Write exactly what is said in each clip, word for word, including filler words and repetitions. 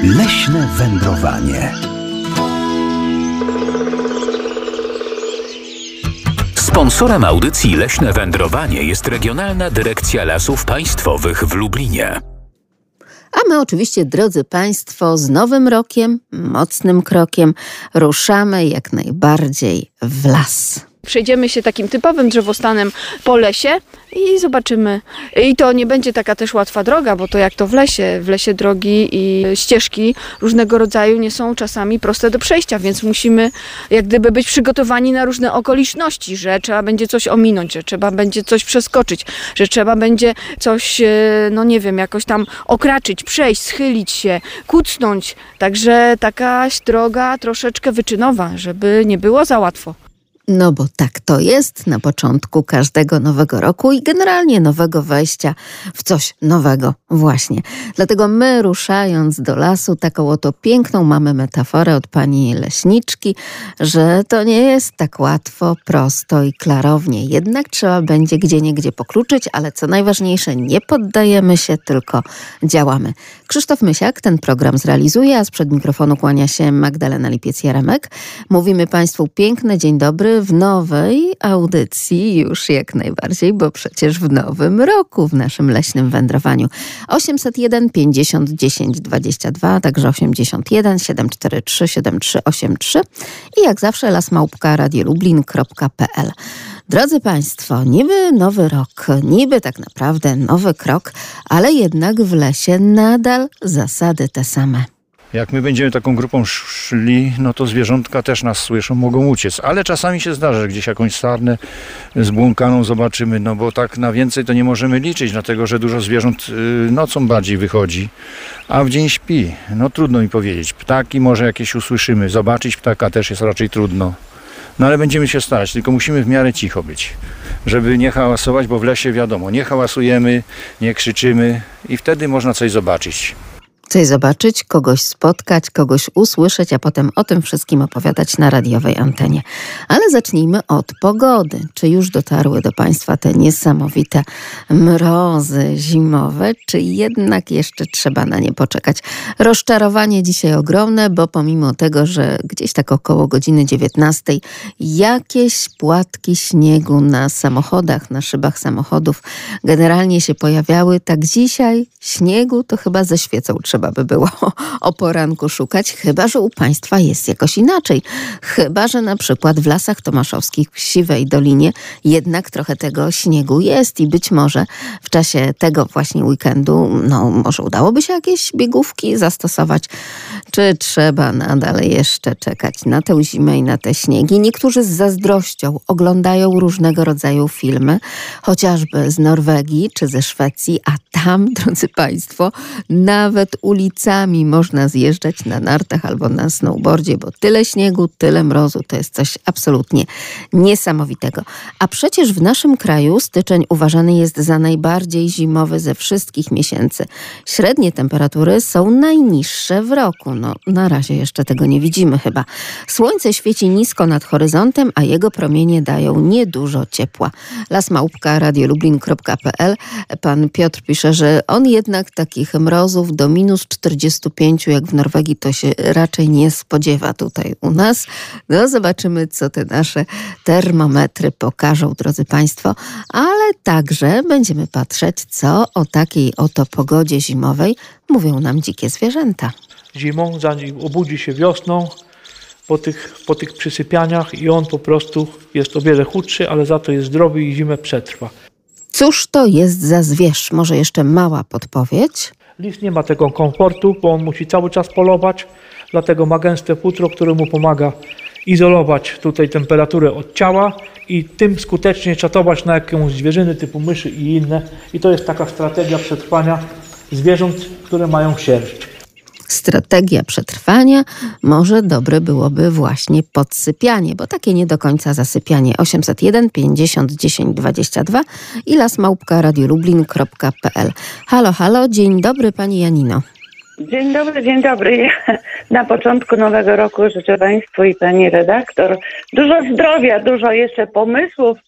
Leśne wędrowanie. Sponsorem audycji Leśne Wędrowanie jest Regionalna Dyrekcja Lasów Państwowych w Lublinie. A my oczywiście, drodzy Państwo, z nowym rokiem, mocnym krokiem ruszamy jak najbardziej w las. Przejdziemy się takim typowym drzewostanem po lesie i zobaczymy. I to nie będzie taka też łatwa droga, bo to jak to w lesie. W lesie drogi i ścieżki różnego rodzaju nie są czasami proste do przejścia, więc musimy jak gdyby być przygotowani na różne okoliczności, że trzeba będzie coś ominąć, że trzeba będzie coś przeskoczyć, że trzeba będzie coś, no nie wiem, jakoś tam okraczyć, przejść, schylić się, kucnąć. Także takaś droga troszeczkę wyczynowa, żeby nie było za łatwo. No bo tak to jest na początku każdego nowego roku i generalnie nowego wejścia w coś nowego właśnie. Dlatego my, ruszając do lasu, taką oto piękną mamy metaforę od pani leśniczki, że to nie jest tak łatwo, prosto i klarownie. Jednak trzeba będzie gdzieniegdzie pokluczyć, ale co najważniejsze, nie poddajemy się, tylko działamy. Krzysztof Mysiak ten program zrealizuje, a sprzed mikrofonu kłania się Magdalena Lipiec-Jaremek. Mówimy Państwu piękny dzień dobry w nowej audycji już jak najbardziej, bo przecież w nowym roku w naszym leśnym wędrowaniu. osiemset jeden pięćdziesiąt dziesięć dwadzieścia dwa, także osiemdziesiąt jeden siedem cztery trzy siedem trzy osiem trzy i jak zawsze lasmałpka radiolublin kropka pe el. Drodzy Państwo, niby nowy rok, niby tak naprawdę nowy krok, ale jednak w lesie nadal zasady te same. Jak my będziemy taką grupą szli, no to zwierzątka też nas słyszą, mogą uciec. Ale czasami się zdarza, że gdzieś jakąś sarnę zbłąkaną zobaczymy, no bo tak na więcej to nie możemy liczyć, dlatego że dużo zwierząt nocą bardziej wychodzi, a w dzień śpi. No trudno mi powiedzieć. Ptaki może jakieś usłyszymy, zobaczyć ptaka też jest raczej trudno. No ale będziemy się starać, tylko musimy w miarę cicho być, żeby nie hałasować, bo w lesie wiadomo, nie hałasujemy, nie krzyczymy i wtedy można coś zobaczyć. Coś zobaczyć, kogoś spotkać, kogoś usłyszeć, a potem o tym wszystkim opowiadać na radiowej antenie. Ale zacznijmy od pogody. Czy już dotarły do Państwa te niesamowite mrozy zimowe, czy jednak jeszcze trzeba na nie poczekać? Rozczarowanie dzisiaj ogromne, bo pomimo tego, że gdzieś tak około godziny dziewiętnastej jakieś płatki śniegu na samochodach, na szybach samochodów generalnie się pojawiały, tak dzisiaj śniegu to chyba ze świecą trzeba by było o poranku szukać, chyba że u Państwa jest jakoś inaczej. Chyba że na przykład w Lasach Tomaszowskich w Siwej Dolinie jednak trochę tego śniegu jest i być może w czasie tego właśnie weekendu, no może udałoby się jakieś biegówki zastosować, czy trzeba nadal jeszcze czekać na tę zimę i na te śniegi. Niektórzy z zazdrością oglądają różnego rodzaju filmy, chociażby z Norwegii czy ze Szwecji, a tam, drodzy Państwo, nawet ulicami można zjeżdżać na nartach albo na snowboardzie, bo tyle śniegu, tyle mrozu to jest coś absolutnie niesamowitego. A przecież w naszym kraju styczeń uważany jest za najbardziej zimowy ze wszystkich miesięcy. Średnie temperatury są najniższe w roku. No, na razie jeszcze tego nie widzimy chyba. Słońce świeci nisko nad horyzontem, a jego promienie dają niedużo ciepła. lasmałpka radiolublin kropka pe el. Pan Piotr pisze, że on jednak takich mrozów do minus czterdzieści pięć jak w Norwegii to się raczej nie spodziewa tutaj u nas. No zobaczymy, co te nasze termometry pokażą, drodzy Państwo, ale także będziemy patrzeć, co o takiej oto pogodzie zimowej mówią nam dzikie zwierzęta. Zimą, zanim obudzi się wiosną, po tych, po tych przysypianiach i on po prostu jest o wiele chudszy, ale za to jest zdrowy i zimę przetrwa. Cóż to jest za zwierz? Może jeszcze mała podpowiedź? Lis nie ma tego komfortu, bo on musi cały czas polować, dlatego ma gęste futro, które mu pomaga izolować tutaj temperaturę od ciała i tym skutecznie czatować na jakąś zwierzyny typu myszy i inne. I to jest taka strategia przetrwania zwierząt, które mają sierść. Strategia przetrwania, może dobre byłoby właśnie podsypianie, bo takie nie do końca zasypianie. osiemset jeden pięćdziesiąt dziesięć dwadzieścia dwa i lasmałpka radiolublin kropka pe el. Halo, halo, dzień dobry Pani Janino. Dzień dobry, dzień dobry. Na początku nowego roku życzę Państwu i Pani redaktor dużo zdrowia, dużo jeszcze pomysłów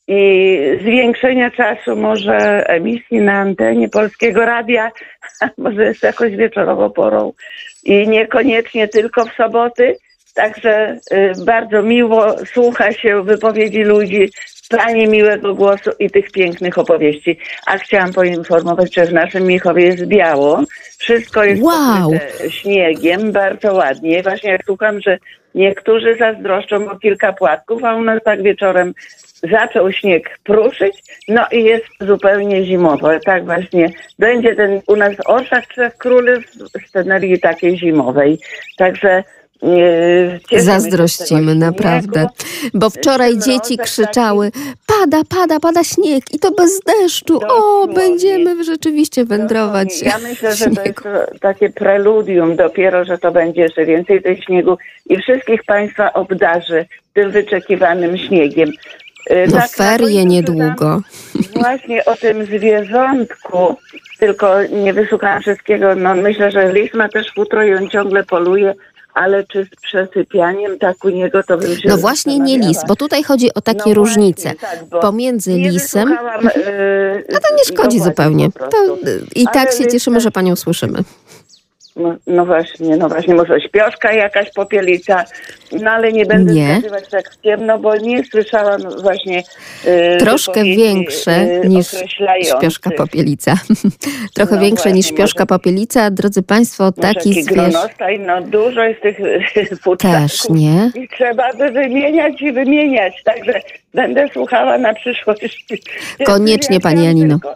i zwiększenia czasu może emisji na antenie Polskiego Radia, może jest jakoś wieczorową porą i niekoniecznie tylko w soboty. Także y, bardzo miło słucha się wypowiedzi ludzi, Pani miłego głosu i tych pięknych opowieści. A chciałam poinformować, że w naszym Michowie jest biało. Wszystko jest wow. pokryte śniegiem, bardzo ładnie. Właśnie jak słucham, że niektórzy zazdroszczą o kilka płatków, a u nas tak wieczorem zaczął śnieg pruszyć, no i jest zupełnie zimowo. Tak właśnie będzie ten u nas Orszak Trzech Króli w scenerii takiej zimowej. Także Cieszymy zazdrościmy, naprawdę. Bo wczoraj dzieci krzyczały, pada, pada, pada śnieg i to bez deszczu. O, będziemy rzeczywiście wędrować. Ja myślę, że to jest takie preludium dopiero, że to będzie jeszcze więcej tego śniegu i wszystkich Państwa obdarzy tym wyczekiwanym śniegiem. No tak, ferie niedługo. Właśnie o tym zwierzątku, tylko nie wysłuchałam wszystkiego. No myślę, że lis ma też futro i on ciągle poluje. Ale czy z przesypianiem tak u niego to bym się No właśnie nie lis, bo tutaj chodzi o takie no różnice właśnie, tak, pomiędzy lisem. Yy, a to nie szkodzi zupełnie. To i tak ale się cieszymy, też... że Panią słyszymy. No, no właśnie, no właśnie, może śpioszka jakaś popielica, no ale nie będę zgadywać tak w ciemno, bo nie słyszałam właśnie yy, troszkę większe yy, niż śpioszka popielica. Trochę no większe właśnie, niż śpioszka może, popielica, drodzy Państwo, taki zwierz... gronostaj, no dużo jest tych futrzaków. Też, nie? I trzeba by wymieniać i wymieniać, także będę słuchała na przyszłość. Koniecznie, Pani Janino. Tylko...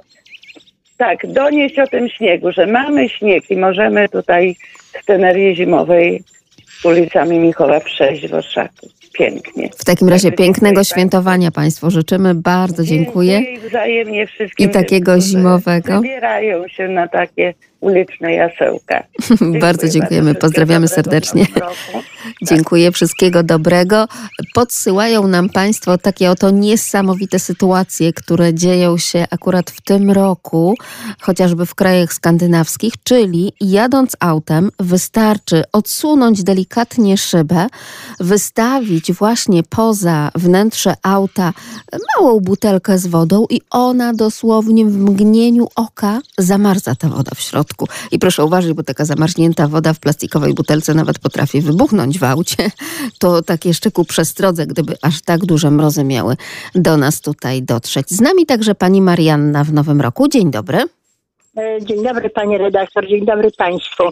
Tak, donieść o tym śniegu, że mamy śnieg i możemy tutaj w scenerii zimowej ulicami Michowa przejść w Orszaku. Pięknie. W takim razie tak, pięknego świętowania Państwu życzymy. Bardzo dziękuję. Dziękuję i wzajemnie wszystkim. I takiego zimowego. Wybierają się na takie uliczne jasełka. Bardzo dziękujemy. Bardzo. Pozdrawiamy serdecznie. Dziękuję. Wszystkiego dobrego. Podsyłają nam Państwo takie oto niesamowite sytuacje, które dzieją się akurat w tym roku, chociażby w krajach skandynawskich, czyli jadąc autem wystarczy odsunąć delikatnie szybę, wystawić właśnie poza wnętrze auta małą butelkę z wodą i ona dosłownie w mgnieniu oka zamarza ta woda w środku. I proszę uważać, bo taka zamarznięta woda w plastikowej butelce nawet potrafi wybuchnąć w aucie. To tak jeszcze ku przestrodze, gdyby aż tak duże mrozy miały do nas tutaj dotrzeć. Z nami także pani Marianna w Nowym Roku. Dzień dobry. Dzień dobry Pani redaktor, dzień dobry Państwu.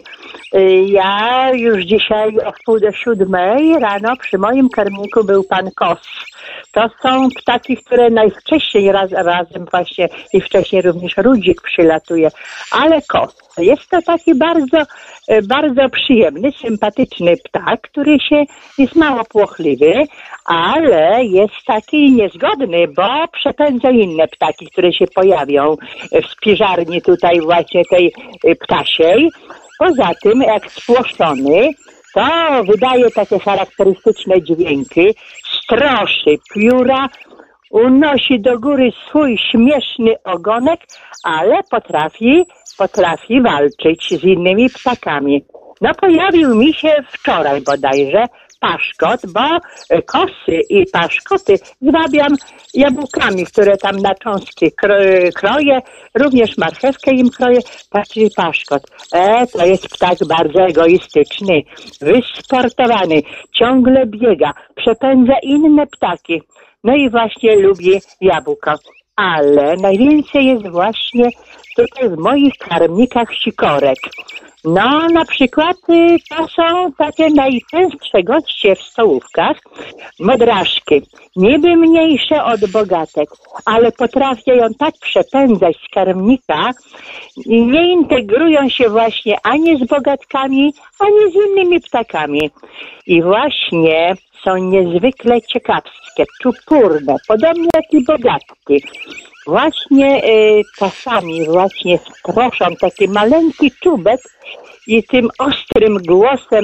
Ja już dzisiaj o wpół do siódmej rano przy moim karmniku był pan kos. To są ptaki, które najwcześniej raz, razem właśnie i wcześniej również rudzik przylatuje, ale kos. Jest to taki bardzo, bardzo przyjemny, sympatyczny ptak, który się jest mało płochliwy, ale jest taki niezgodny, bo przepędza inne ptaki, które się pojawią w spiżarni tutaj właśnie tej ptasiej. Poza tym, jak spłoszony, to wydaje takie charakterystyczne dźwięki, stroszy pióra, unosi do góry swój śmieszny ogonek, ale potrafi, potrafi walczyć z innymi ptakami. No pojawił mi się wczoraj bodajże paszkot, bo kosy i paszkoty zwabiam jabłkami, które tam na cząstki kroję, również marchewkę im kroję, patrzcie paszkot. E, to jest ptak bardzo egoistyczny, wysportowany, ciągle biega, przepędza inne ptaki. No i właśnie lubi jabłko. Ale najwięcej jest właśnie tutaj w moich karmnikach sikorek. No, na przykład y, to są takie najczęstsze goście w stołówkach, modraszki. Niby mniejsze od bogatek, ale potrafią tak przepędzać z karmnika i nie integrują się właśnie ani z bogatkami, ani z innymi ptakami. I właśnie są niezwykle ciekawskie, czupurne, podobnie jak i bogatki. Właśnie y, czasami właśnie sproszą taki maleńki czubek i tym ostrym głosem,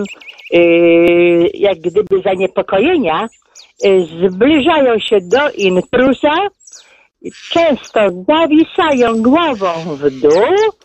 y, jak gdyby zaniepokojenia, y, zbliżają się do intruza, często zawisają głową w dół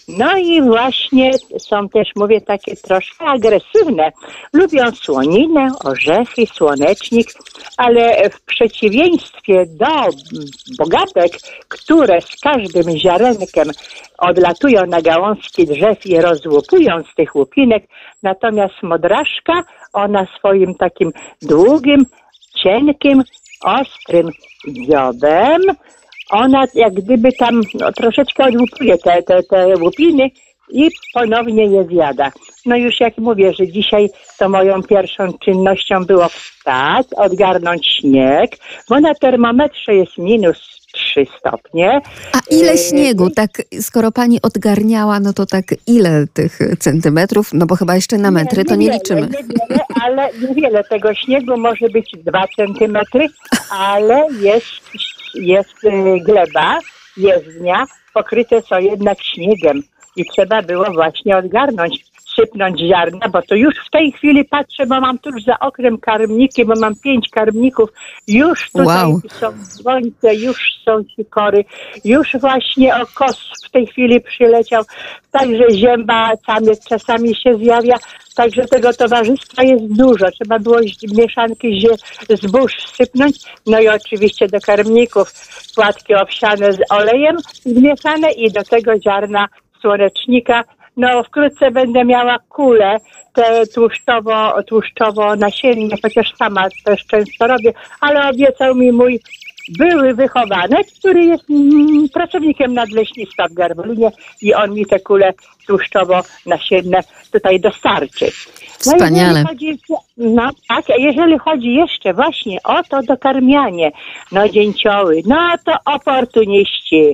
No i właśnie są też, mówię, takie troszkę agresywne. Lubią słoninę, orzechy, słonecznik, ale w przeciwieństwie do bogatek, które z każdym ziarenkiem odlatują na gałązki drzew i rozłupują z tych łupinek, natomiast modraszka, ona swoim takim długim, cienkim, ostrym dziobem, ona jak gdyby tam no, troszeczkę odłupuje te, te, te łupiny i ponownie je zjada. No już jak mówię, że dzisiaj to moją pierwszą czynnością było wstać, odgarnąć śnieg, bo na termometrze jest minus trzy stopnie. A ile śniegu, tak skoro pani odgarniała, no to tak ile tych centymetrów, no bo chyba jeszcze na metry to nie liczymy. Niewiele, ale niewiele tego śniegu, może być dwa centymetry, ale jest, jest gleba, jezdnia, pokryte są jednak śniegiem i trzeba było właśnie odgarnąć, sypnąć ziarna, bo to już w tej chwili patrzę, bo mam tuż za oknem karmniki, bo mam pięć karmników, już tutaj wow. są dzwońce, już są sikory, już właśnie okos w tej chwili przyleciał, także zięba czasami się zjawia, także tego towarzystwa jest dużo, trzeba było mieszanki zbóż sypnąć, no i oczywiście do karmników płatki owsiane z olejem zmieszane i do tego ziarna słonecznika. No wkrótce będę miała kulę, te tłuszczowo, tłuszczowo nasienne, chociaż sama też często robię, ale obiecał mi mój były wychowanek, który jest mm, pracownikiem nadleśnictwa w Garwolinie i on mi te kule tłuszczowo nasienne tutaj dostarczy. No wspaniale. Chodzi, no tak, a jeżeli chodzi jeszcze właśnie o to dokarmianie, no dzięcioły, no to oportuniści,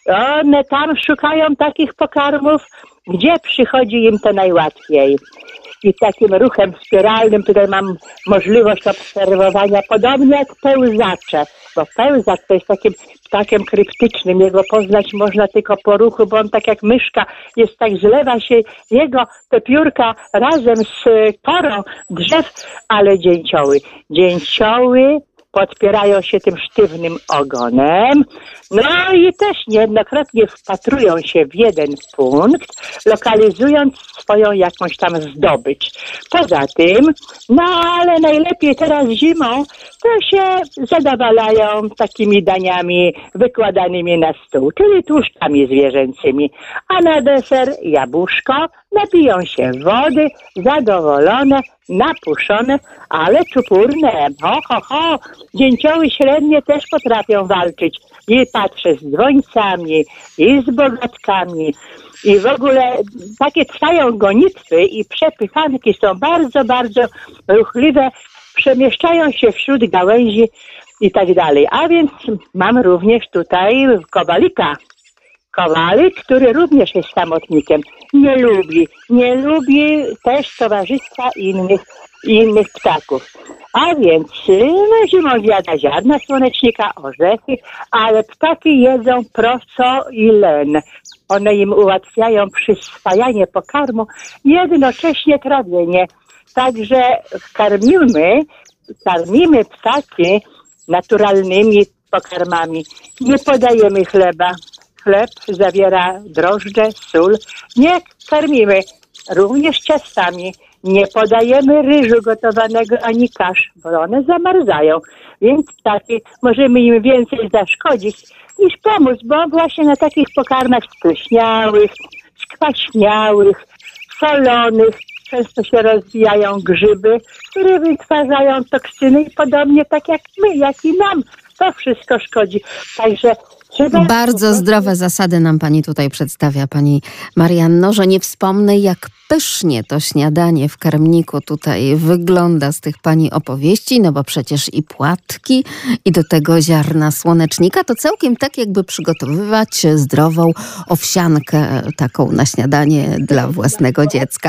one tam szukają takich pokarmów, gdzie przychodzi im to najłatwiej. I takim ruchem spiralnym tutaj mam możliwość obserwowania, podobnie jak pełzacze, bo pełzacz to jest takim ptakiem kryptycznym, jego poznać można tylko po ruchu, bo on tak jak myszka jest, tak zlewa się jego te piórka razem z korą drzew, ale dzięcioły, dzięcioły podpierają się tym sztywnym ogonem, no i też niejednokrotnie wpatrują się w jeden punkt, lokalizując swoją jakąś tam zdobycz. Poza tym, no ale najlepiej teraz zimą, to się zadowalają takimi daniami wykładanymi na stół, czyli tłuszczami zwierzęcymi, a na deser jabłuszko, napiją się wody, zadowolone, napuszone, ale czupurne. Ho, ho, ho. Dzięcioły średnie też potrafią walczyć. I patrzę z dzwońcami, i z bogatkami. I w ogóle takie trwają gonitwy i przepychanki są bardzo, bardzo ruchliwe. Przemieszczają się wśród gałęzi i tak dalej. A więc mam również tutaj kowalika. Kowalik, który również jest samotnikiem, nie lubi, nie lubi też towarzystwa innych, innych ptaków. A więc no, zimą zjada ziarna słonecznika, orzechy, ale ptaki jedzą proso i len. One im ułatwiają przyswajanie pokarmu, jednocześnie trawienie. Także karmimy, karmimy ptaki naturalnymi pokarmami. Nie podajemy chleba. Chleb zawiera drożdże, sól. Nie karmimy również ciastami. Nie podajemy ryżu gotowanego ani kasz, bo one zamarzają. Więc ptaki możemy im więcej zaszkodzić niż pomóc, bo właśnie na takich pokarmach spleśniałych, skwaśniałych, solonych często się rozwijają grzyby, które wytwarzają toksyny i podobnie tak jak my, jak i nam. To wszystko szkodzi. Także bardzo zdrowe zasady nam pani tutaj przedstawia, pani Marianno, że nie wspomnę, jak pysznie to śniadanie w karmniku tutaj wygląda z tych pani opowieści, no bo przecież i płatki, i do tego ziarna słonecznika, to całkiem tak jakby przygotowywać zdrową owsiankę taką na śniadanie dla własnego dziecka.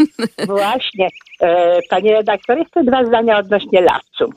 Właśnie. Panie redaktor, jeszcze dwa zdania odnośnie lasu.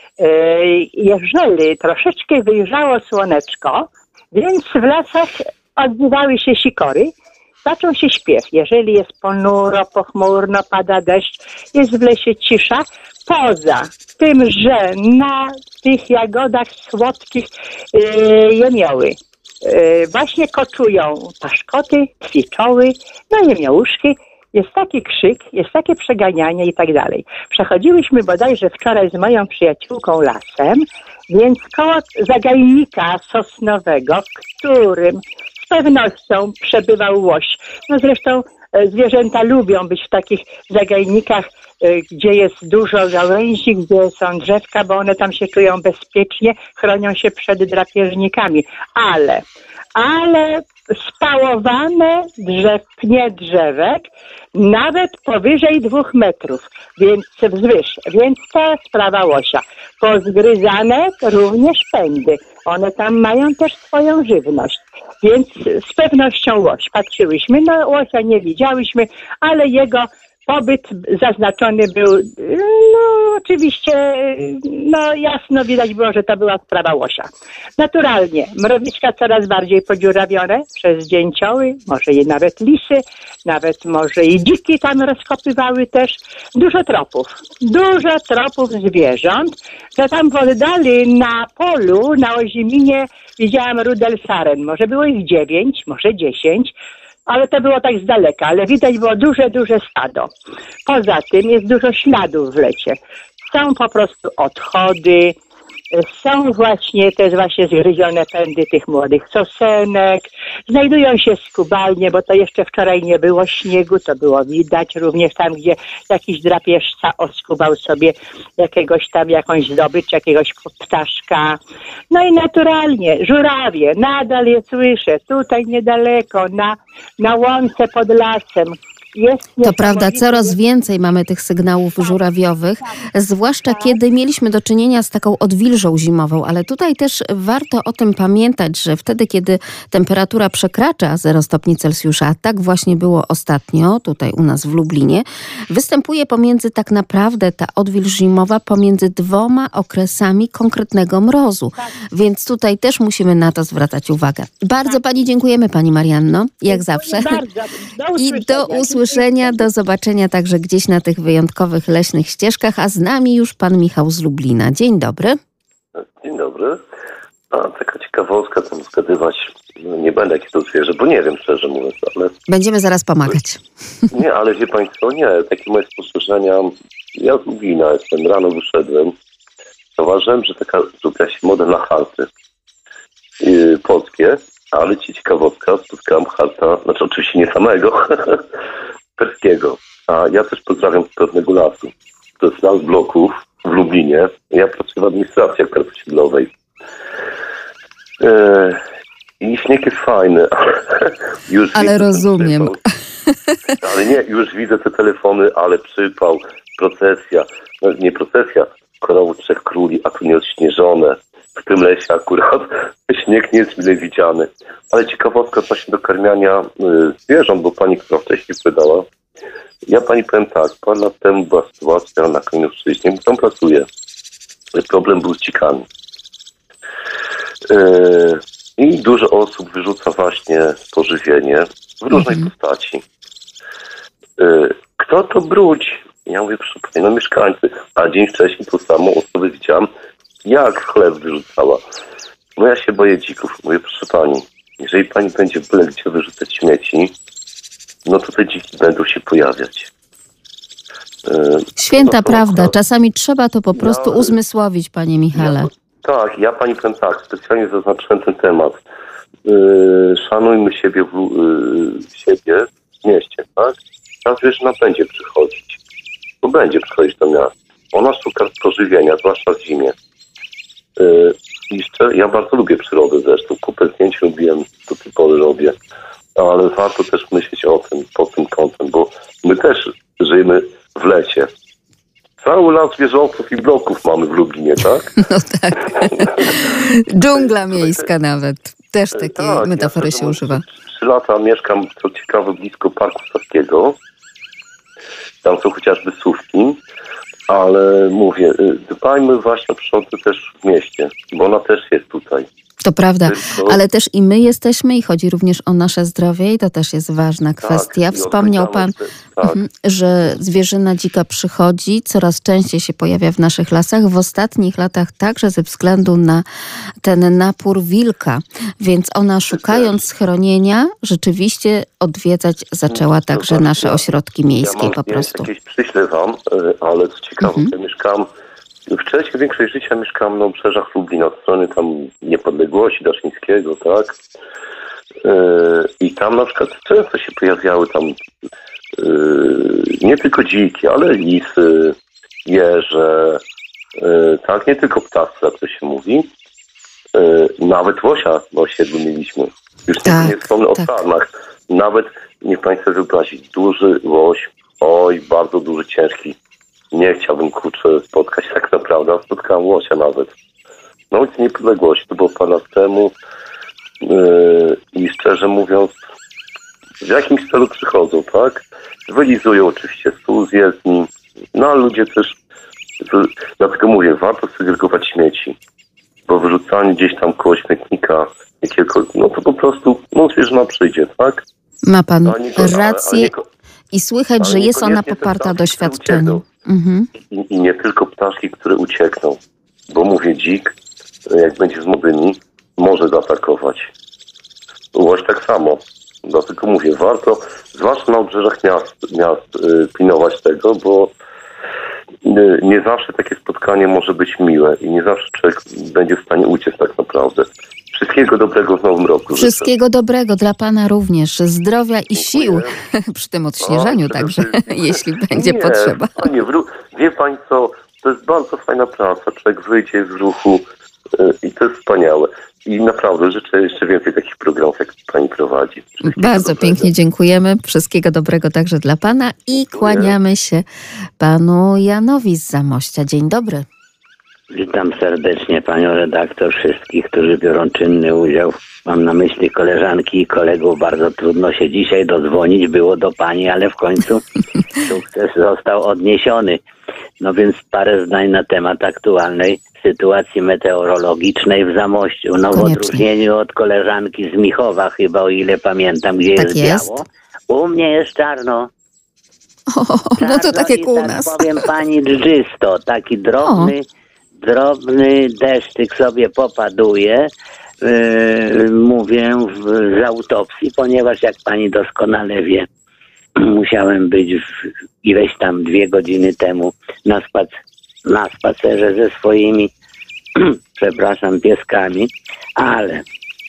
Jeżeli troszeczkę wyjrzało słoneczko, więc w lasach odzywały się sikory, zaczął się śpiew. Jeżeli jest ponuro, pochmurno, pada deszcz, jest w lesie cisza, poza tym, że na tych jagodach słodkich yy, jemioły, e, właśnie koczują paszkoty, kwiczoły, no i miałuszki. Jest taki krzyk, jest takie przeganianie i tak dalej. Przechodziłyśmy bodajże wczoraj z moją przyjaciółką lasem, więc koło zagajnika sosnowego, w którym z pewnością przebywał łoś. No zresztą e, zwierzęta lubią być w takich zagajnikach, e, gdzie jest dużo gałęzi, gdzie są drzewka, bo one tam się czują bezpiecznie, chronią się przed drapieżnikami. Ale, ale spałowane drzew, pnie drzewek nawet powyżej dwóch metrów, więc wzwyż, więc to sprawa łosia. Pozgryzane również pędy. One tam mają też swoją żywność, więc z pewnością łoś. Patrzyłyśmy, no łosia nie widziałyśmy, ale jego pobyt zaznaczony był, no oczywiście, no jasno widać było, że to była sprawa łosia. Naturalnie, mrowiska coraz bardziej podziurawione przez dzięcioły, może i nawet lisy, nawet może i dziki tam rozkopywały też. Dużo tropów, dużo tropów zwierząt, że tam w oddali na polu, na Oziminie widziałam rudelsaren, może było ich dziewięć, może dziesięć, ale to było tak z daleka, ale widać było duże, duże stado. Poza tym jest dużo śladów w lecie. Są po prostu odchody, są właśnie te właśnie zgryzione pędy tych młodych sosenek, znajdują się skubalnie, bo to jeszcze wczoraj nie było śniegu, to było widać również tam, gdzie jakiś drapieżca oskubał sobie jakiegoś tam, jakąś zdobycz, jakiegoś ptaszka. No i naturalnie żurawie, nadal je słyszę, tutaj niedaleko, na, na łące pod lasem. Jest to prawda, coraz więcej mamy tych sygnałów żurawiowych, zwłaszcza kiedy mieliśmy do czynienia z taką odwilżą zimową, ale tutaj też warto o tym pamiętać, że wtedy, kiedy temperatura przekracza zero stopni Celsjusza, a tak właśnie było ostatnio tutaj u nas w Lublinie, występuje pomiędzy tak naprawdę ta odwilż zimowa pomiędzy dwoma okresami konkretnego mrozu, więc tutaj też musimy na to zwracać uwagę. Bardzo Pani dziękujemy, Pani Marianno, jak zawsze. I do usłyszenia. usłyszenia, do zobaczenia także gdzieś na tych wyjątkowych leśnych ścieżkach, a z nami już pan Michał z Lublina. Dzień dobry. Dzień dobry. A taka ciekawostka, tam zgadywać no nie będę jakie to zwierzę, bo nie wiem szczerze mówiąc, ale... Będziemy zaraz pomagać. Nie, ale wie państwo, nie, takie moje spostrzeżenia, ja z Lublina jestem, rano wyszedłem, zauważyłem, że taka zrobiła się moda na harty yy, polskie, ale ci ciekawostka, spotkałem harta, znaczy oczywiście nie samego, perskiego. A ja też pozdrawiam z pewnego lasu. To jest las bloków w Lublinie. Ja pracuję w administracji osiedlowej. Yy, I śnieg jest fajny. Już ale rozumiem. Ale nie, już widzę te telefony, ale przypał, procesja. No, nie procesja, korowo trzech króli, a tu nieodśnieżone. W tym lesie akurat śnieg nie jest mile widziany. Ale ciekawostka odnośnie do karmiania y, zwierząt, bo pani, która wcześniej pytała. Ja pani powiem tak, parę lat temu była sytuacja na Koniostrzyźnie, bo tam pracuję. Problem był z dzikami. Y, I dużo osób wyrzuca właśnie pożywienie w różnej mm-hmm. postaci. Y, kto to brudzi? Ja mówię, proszę pani, no mieszkańcy. A dzień wcześniej tą samą osobę widziałam, jak chleb wyrzucała. No ja się boję dzików. Mówię, proszę pani, jeżeli pani będzie byle gdzie wyrzucać śmieci, no to te dziki będą się pojawiać. Yy, Święta no to, prawda. To, Czasami trzeba to po prostu ja, uzmysłowić, panie Michale. Ja, tak, ja pani powiem tak, specjalnie zaznaczyłem ten temat. Yy, szanujmy siebie w, yy, siebie w mieście, tak? Ta zwierzyna będzie przychodzić. Bo będzie przychodzić do miasta. Ona szuka pożywienia, zwłaszcza w zimie. Yy, jeszcze, ja bardzo lubię przyrodę zresztą. Kupę zdjęć lubiłem, do tej pory robię. Ale warto też myśleć o tym, pod tym kątem, bo my też żyjemy w lecie. Cały las zwierzątków i bloków mamy w Lublinie, tak? No tak. Dżungla miejska nawet. Też takie tak, metafory ja się używa. Trzy lata mieszkam, co ciekawe, blisko Parku Saskiego. Tam są chociażby sówki. Ale mówię, dbajmy właśnie o przyrodę też w mieście, bo ona też jest tutaj. To prawda, Tylko... ale też i my jesteśmy i chodzi również o nasze zdrowie i to też jest ważna kwestia. Tak, Wspomniał pan, tak. że zwierzyna dzika przychodzi, coraz częściej się pojawia w naszych lasach. W ostatnich latach także ze względu na ten napór wilka, więc ona szukając schronienia rzeczywiście odwiedzać zaczęła także tak, nasze ja, ośrodki miejskie ja mam, po prostu. Jakieś przyślę wam, ale co ciekawe, Mhm. ja mieszkam wcześniej większość życia mieszkałem na obrzeżach Lublina, od strony tam Niepodległości, Daszyńskiego, tak? Yy, I tam na przykład często się pojawiały tam yy, nie tylko dziki, ale lisy, jeże, yy, tak? Nie tylko ptaki, jak to się mówi. Yy, nawet łosia na osiedlu mieliśmy. Już Tak, nie, nie wspomnę o tak. sarnach. Nawet, niech Państwo wyobrazić, duży łoś, oj, bardzo duży, ciężki. Nie chciałbym, kurczę, spotkać tak naprawdę, a spotkałem łosia nawet. No i Niepodległości, to było parę lat temu yy, i szczerze mówiąc, w jakimś celu przychodzą, tak? Wylizują oczywiście stół z jezdni, no ale ludzie też, to, dlatego mówię, warto segregować śmieci, bo wyrzucanie gdzieś tam koło śmietnika jakiegokolwiek, no to po prostu, no zwierzyna przyjdzie, tak? Ma pan A nie- a- a rację nie- i słychać, ale że jest ona niekoniecznie te poparta ptaszki, które doświadczeniem. uciekną. Mhm. I, I nie tylko ptaszki, które uciekną, bo mówię, dzik, jak będzie z młodymi, może zaatakować. Łoś tak samo. Dlatego mówię, warto, zwłaszcza na obrzeżach miast, miast y, pilnować tego, bo y, nie zawsze takie spotkanie może być miłe i nie zawsze człowiek będzie w stanie uciec tak naprawdę. Wszystkiego dobrego w nowym roku. Wszystkiego życzę. Dobrego dla pana również. Zdrowia i sił przy tym odśnieżeniu O, także, jeśli będzie nie, potrzeba. Nie, wie pani co, to jest bardzo fajna praca. Człowiek wyjdzie w ruchu y, i to jest wspaniałe. I naprawdę życzę jeszcze więcej takich programów, jak pani prowadzi. Wszystkiego Bardzo dobrego. pięknie dziękujemy. Wszystkiego dobrego także dla pana i kłaniamy się panu Janowi z Zamościa. Dzień dobry. Witam serdecznie panią redaktor, wszystkich, którzy biorą czynny udział. Mam na myśli koleżanki i kolegów. Bardzo trudno się dzisiaj dodzwonić było do pani, ale w końcu sukces został odniesiony. No więc parę zdań na temat aktualnej sytuacji meteorologicznej w Zamościu. No w odróżnieniu od koleżanki z Michowa chyba, o ile pamiętam, gdzie Tak jest, jest. biało. U mnie jest czarno. O, no to tak jak i u tak nas. powiem pani dżdżysto, taki drobny, drobny deszczyk sobie popaduje, yy, mówię w, z autopsji, ponieważ jak pani doskonale wie, musiałem być w, ileś tam dwie godziny temu na, spac na spacerze ze swoimi, przepraszam, pieskami, ale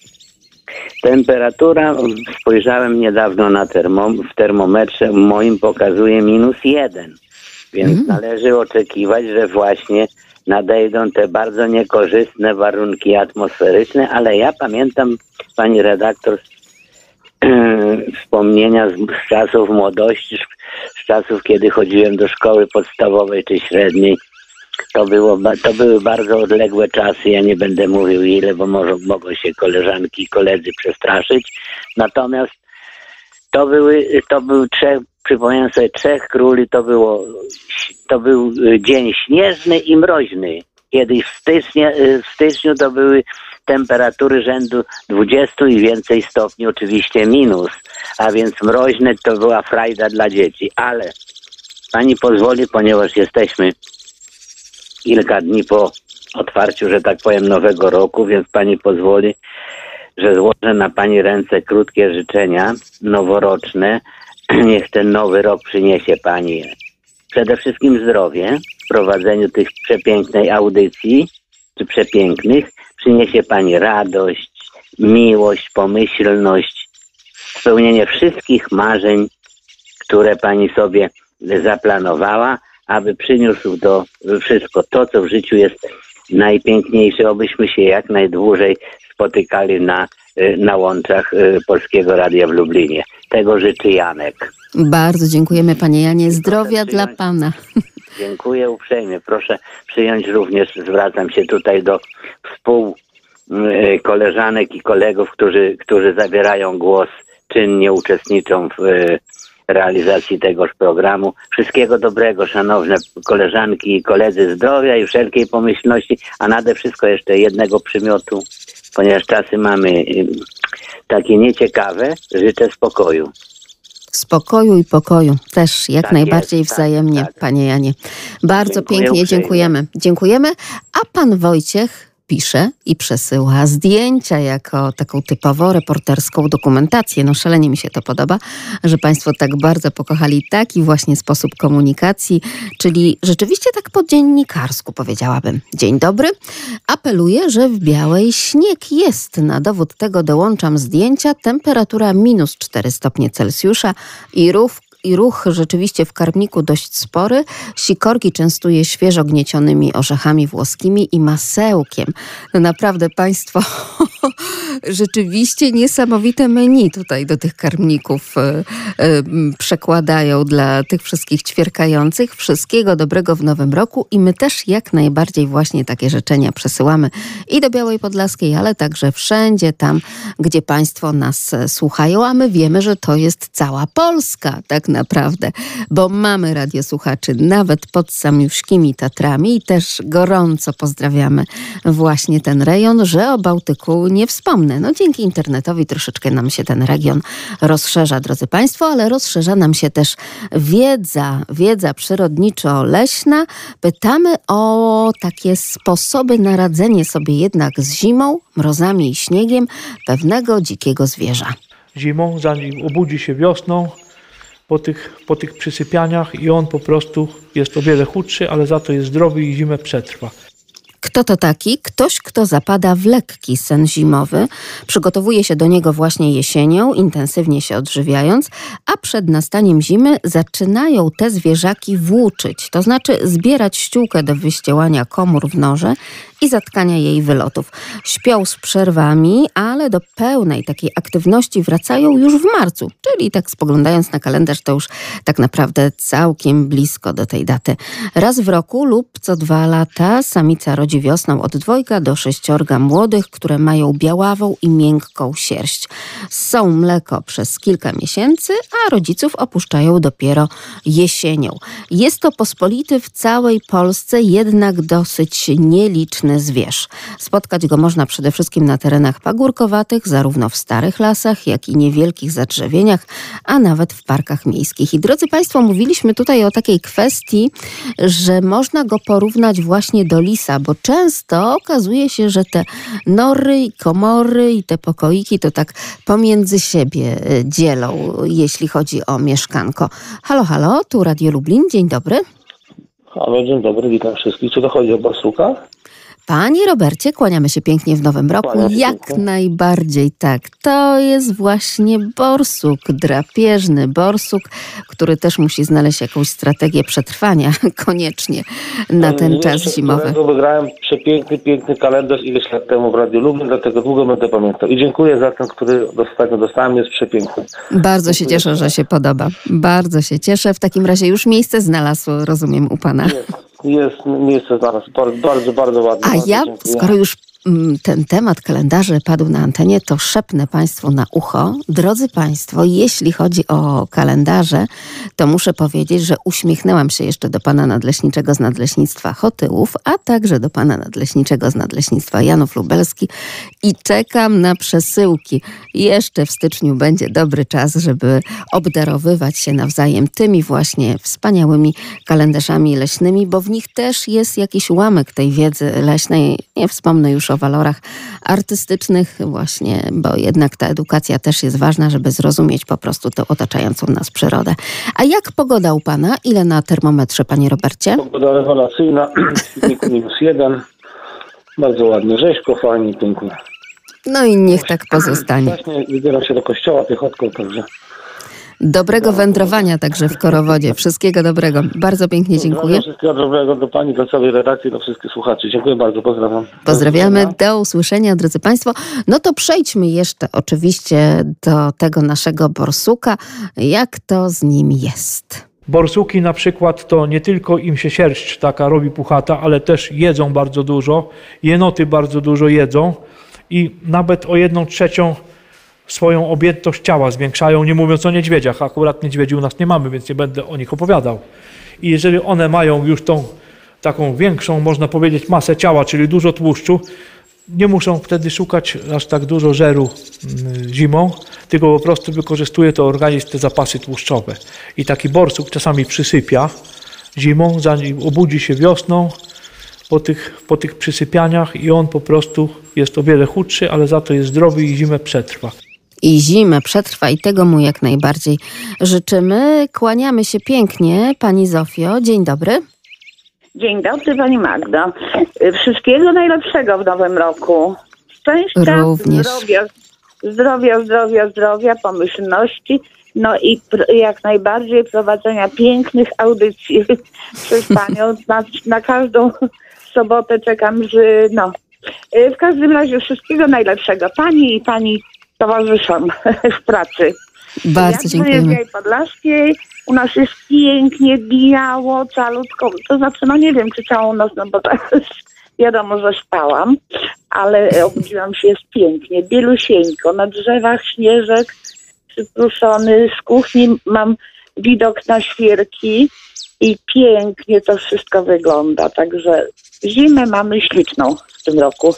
temperatura, spojrzałem niedawno na termom w termometrze, moim pokazuje minus jeden, więc Mm. należy oczekiwać, że właśnie nadejdą te bardzo niekorzystne warunki atmosferyczne, ale ja pamiętam, pani redaktor, wspomnienia z, z czasów młodości, z czasów, kiedy chodziłem do szkoły podstawowej czy średniej. To, było, to były bardzo odległe czasy, ja nie będę mówił ile, bo może, mogą się koleżanki i koledzy przestraszyć. Natomiast to były, to był trzech, przypomniałem sobie, Trzech Króli, to było, to był dzień śnieżny i mroźny. Kiedyś w styczniu, w styczniu to były temperatury rzędu dwudziestu i więcej stopni, oczywiście minus, a więc mroźne to była frajda dla dzieci. Ale pani pozwoli, ponieważ jesteśmy kilka dni po otwarciu, że tak powiem, nowego roku, więc pani pozwoli, że złożę na pani ręce krótkie życzenia noworoczne. Niech ten nowy rok przyniesie pani przede wszystkim zdrowie w prowadzeniu tych przepięknej audycji, czy przepięknych. Przyniesie pani radość, miłość, pomyślność, spełnienie wszystkich marzeń, które pani sobie zaplanowała, aby przyniósł to wszystko to, co w życiu jest najpiękniejsze, abyśmy się jak najdłużej spotykali na, na łączach Polskiego Radia w Lublinie. Tego życzy Janek. Bardzo dziękujemy panie Janie. Zdrowia dla pana. Dziękuję uprzejmie. Proszę przyjąć również, zwracam się tutaj do współ koleżanek i kolegów, którzy, którzy zabierają głos, czynnie uczestniczą w realizacji tegoż programu. Wszystkiego dobrego, szanowne koleżanki i koledzy, zdrowia i wszelkiej pomyślności, a nade wszystko jeszcze jednego przymiotu, ponieważ czasy mamy takie nieciekawe, życzę spokoju. Spokoju i pokoju. Też jak Tak najbardziej jest, wzajemnie, tak, tak. panie Janie. Bardzo Dziękuję pięknie uprzejmie. dziękujemy. Dziękujemy. A pan Wojciech pisze i przesyła zdjęcia jako taką typowo reporterską dokumentację. No szalenie mi się to podoba, że państwo tak bardzo pokochali taki właśnie sposób komunikacji, czyli rzeczywiście tak po dziennikarsku powiedziałabym. Dzień dobry. Apeluję, że w Białej śnieg jest. Na dowód tego dołączam zdjęcia. Temperatura minus cztery stopnie Celsjusza i ruch I ruch rzeczywiście w karmniku dość spory. Sikorki częstuje świeżo gniecionymi orzechami włoskimi i masełkiem. No naprawdę państwo rzeczywiście niesamowite menu tutaj do tych karmników y, y, przekładają dla tych wszystkich ćwierkających. Wszystkiego dobrego w nowym roku i my też jak najbardziej właśnie takie życzenia przesyłamy i do Białej Podlaskiej, ale także wszędzie tam, gdzie państwo nas słuchają, a my wiemy, że to jest cała Polska, tak naprawdę, bo mamy radiosłuchaczy nawet pod Samiuszkimi Tatrami i też gorąco pozdrawiamy właśnie ten rejon, że o Bałtyku nie wspomnę. No dzięki internetowi troszeczkę nam się ten region rozszerza, drodzy państwo, ale rozszerza nam się też wiedza, wiedza przyrodniczo-leśna. Pytamy o takie sposoby na radzenie sobie jednak z zimą, mrozami i śniegiem pewnego dzikiego zwierza. Zimą, zanim obudzi się wiosną, po tych, po tych przysypianiach i on po prostu jest o wiele chudszy, ale za to jest zdrowy i zimę przetrwa. Kto to taki? Ktoś, kto zapada w lekki sen zimowy, przygotowuje się do niego właśnie jesienią, intensywnie się odżywiając, a przed nastaniem zimy zaczynają te zwierzaki włóczyć, to znaczy zbierać ściółkę do wyściełania komór w norze i zatkania jej wylotów. Śpią z przerwami, ale do pełnej takiej aktywności wracają już w marcu, czyli tak spoglądając na kalendarz, to już tak naprawdę całkiem blisko do tej daty. Raz w roku lub co dwa lata samica rodzi wiosną od dwojga do sześciorga młodych, które mają białawą i miękką sierść. Ssą mleko przez kilka miesięcy, a rodziców opuszczają dopiero jesienią. Jest to pospolity w całej Polsce, jednak dosyć nieliczny zwierz. Spotkać go można przede wszystkim na terenach pagórkowatych, zarówno w starych lasach, jak i niewielkich zadrzewieniach, a nawet w parkach miejskich. I drodzy państwo, mówiliśmy tutaj o takiej kwestii, że można go porównać właśnie do lisa, bo często okazuje się, że te nory i komory i te pokoiki to tak pomiędzy siebie dzielą, jeśli chodzi o mieszkanko. Halo, halo, tu Radio Lublin, dzień dobry. Halo, dzień dobry, witam wszystkich. Czy to chodzi o barsuka? Panie Robercie, kłaniamy się pięknie w nowym roku. Jak pięknie. Najbardziej tak. To jest właśnie borsuk, drapieżny borsuk, który też musi znaleźć jakąś strategię przetrwania koniecznie na ten Jeszcze czas zimowy. Wygrałem przepiękny, piękny kalendarz ileś lat temu w Radiu Lublin, dlatego długo będę pamiętał. I dziękuję za ten, który ostatnio dostałem, jest przepiękny. Bardzo się cieszę, że się podoba. Bardzo się cieszę. W takim razie już miejsce znalazł, rozumiem, u pana. Jest, jest miejsce znalazł. Bardzo, bardzo, bardzo ładnie. A bardzo ja, dziękuję. skoro już ten temat kalendarzy padł na antenie, to szepnę państwu na ucho. Drodzy państwo, jeśli chodzi o kalendarze, to muszę powiedzieć, że uśmiechnęłam się jeszcze do pana nadleśniczego z Nadleśnictwa Chotyłów, a także do pana nadleśniczego z Nadleśnictwa Janów Lubelski i czekam na przesyłki. Jeszcze w styczniu będzie dobry czas, żeby obdarowywać się nawzajem tymi właśnie wspaniałymi kalendarzami leśnymi, bo w nich też jest jakiś ułamek tej wiedzy leśnej. Nie wspomnę już o walorach artystycznych właśnie, bo jednak ta edukacja też jest ważna, żeby zrozumieć po prostu tę otaczającą nas przyrodę. A jak pogoda u pana? Ile na termometrze, panie Robercie? Pogoda rewelacyjna, w minus jeden. Bardzo ładnie, rzeźko, fajnie, pięknie. No i niech tak pozostanie. Właśnie wybieram się do kościoła piechotką, także... Dobrego wędrowania także w Korowodzie. Wszystkiego dobrego. Bardzo pięknie dziękuję. Wszystkiego dobrego do pani, do całej redakcji, do wszystkich słuchaczy. Dziękuję bardzo, pozdrawiam. Pozdrawiamy, do usłyszenia, drodzy państwo. No to przejdźmy jeszcze oczywiście do tego naszego borsuka. Jak to z nim jest? Borsuki na przykład to nie tylko im się sierść taka robi puchata, ale też jedzą bardzo dużo. Jenoty bardzo dużo jedzą i nawet o jedną trzecią swoją objętość ciała zwiększają, nie mówiąc o niedźwiedziach. Akurat niedźwiedzi u nas nie mamy, więc nie będę o nich opowiadał. I jeżeli one mają już tą taką większą, można powiedzieć, masę ciała, czyli dużo tłuszczu, nie muszą wtedy szukać aż tak dużo żeru zimą, tylko po prostu wykorzystuje to organizm te zapasy tłuszczowe. I taki borsuk czasami przysypia zimą, zanim obudzi się wiosną po tych, po tych przysypianiach i on po prostu jest o wiele chudszy, ale za to jest zdrowy i zimę przetrwa. I zimę przetrwa i tego mu jak najbardziej życzymy. Kłaniamy się pięknie. Pani Zofio, dzień dobry. Dzień dobry Pani Magdo. Wszystkiego najlepszego w nowym roku. Szczęścia, Również. zdrowia, zdrowia, zdrowia, zdrowia, pomyślności. No i pr- jak najbardziej prowadzenia pięknych audycji przez Panią. Na, na każdą sobotę czekam, że no. W każdym razie wszystkiego najlepszego Pani i Pani towarzyszom w pracy. Bardzo ja dziękujemy. W Podlaskiej u nas jest pięknie, biało, calutko. To znaczy, no nie wiem, czy całą noc, no bo teraz wiadomo, że spałam, ale obudziłam się, jest pięknie, bielusieńko, na drzewach śnieżek przypruszony, z kuchni mam widok na świerki i pięknie to wszystko wygląda. Także zimę mamy śliczną w tym roku.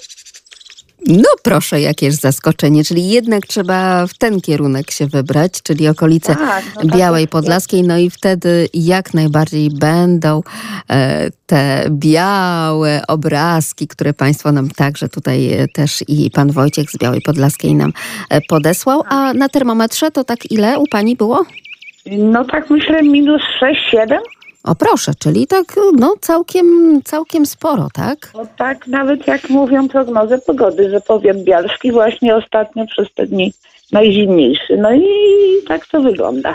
No proszę, jakież zaskoczenie, czyli jednak trzeba w ten kierunek się wybrać, czyli okolice tak, no tak Białej jest. Podlaskiej, no i wtedy jak najbardziej będą e, te białe obrazki, które Państwo nam także tutaj e, też i Pan Wojciech z Białej Podlaskiej nam e, podesłał, a na termometrze to tak ile u Pani było? No tak myślę minus sześć siedem. O proszę, czyli tak no całkiem, całkiem sporo, tak? No tak, nawet jak mówią prognozy pogody, że powiat bialski właśnie ostatnio przez te dni najzimniejszy. No i tak to wygląda.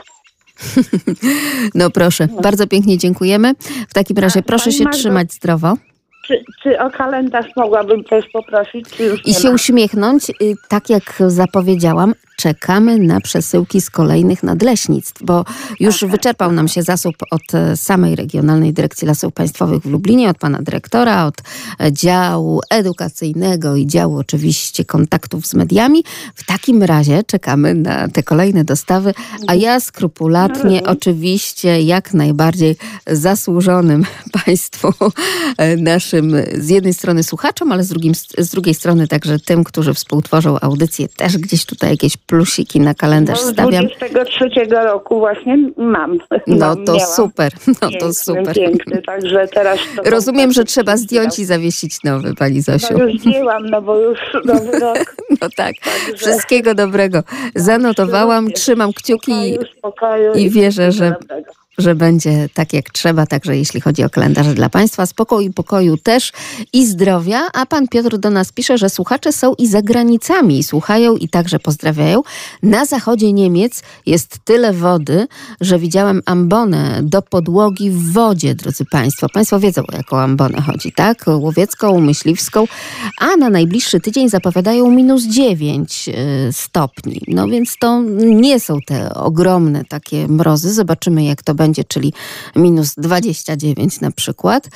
No proszę, no. Bardzo pięknie dziękujemy. W takim razie proszę Pani się Magdo, trzymać zdrowo. Czy, czy o kalendarz mogłabym też poprosić? Czy już I się ma? uśmiechnąć, tak jak zapowiedziałam, czekamy na przesyłki z kolejnych nadleśnictw, bo już Aha. wyczerpał nam się zasób od samej Regionalnej Dyrekcji Lasów Państwowych w Lublinie, od pana dyrektora, od działu edukacyjnego i działu oczywiście kontaktów z mediami. W takim razie czekamy na te kolejne dostawy, a ja skrupulatnie no, oczywiście jak najbardziej zasłużonym państwu naszym z jednej strony słuchaczom, ale z, drugim, z drugiej strony także tym, którzy współtworzą audycję, też gdzieś tutaj jakieś plusiki na kalendarz no, stawiam. Z dwudziestego trzeciego roku właśnie mam. No mam, to miałam. super, no Piękny, to super. Piękny, także teraz... To Rozumiem, że trzeba zdjąć i zawiesić nowy, Pani Zosiu. No już zdjęłam, no bo już nowy rok. No tak, także wszystkiego dobrego. Zanotowałam, trzymam kciuki spokoju, spokoju i wierzę, że, dobrego. że będzie tak jak trzeba, także jeśli chodzi o kalendarze dla Państwa, spokoju, pokoju też i zdrowia. A Pan Piotr do nas pisze, że słuchacze są i za granicami, słuchają i także pozdrawiają. Na zachodzie Niemiec jest tyle wody, że widziałem ambonę do podłogi w wodzie, drodzy Państwo. Państwo wiedzą, o jaką ambonę chodzi, tak? Łowiecką, myśliwską, a na najbliższy tydzień zapowiadają minus dziewięć stopni. No więc to nie są te ogromne takie mrozy. Zobaczymy, jak to będzie. Będzie, czyli minus dwadzieścia dziewięć na przykład,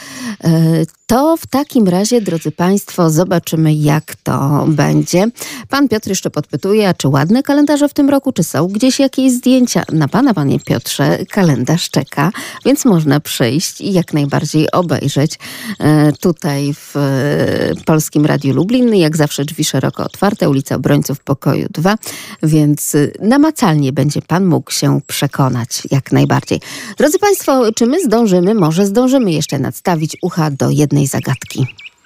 to w takim razie, drodzy Państwo, zobaczymy, jak to będzie. Pan Piotr jeszcze podpytuje, a czy ładne kalendarze w tym roku, czy są gdzieś jakieś zdjęcia? Na Pana, Panie Piotrze, kalendarz czeka, więc można przyjść i jak najbardziej obejrzeć tutaj w Polskim Radiu Lublin. Jak zawsze drzwi szeroko otwarte, ulica Obrońców Pokoju dwa, więc namacalnie będzie Pan mógł się przekonać jak najbardziej. Drodzy Państwo, czy my zdążymy? Może zdążymy jeszcze nadstawić ucha do jednej zagadki.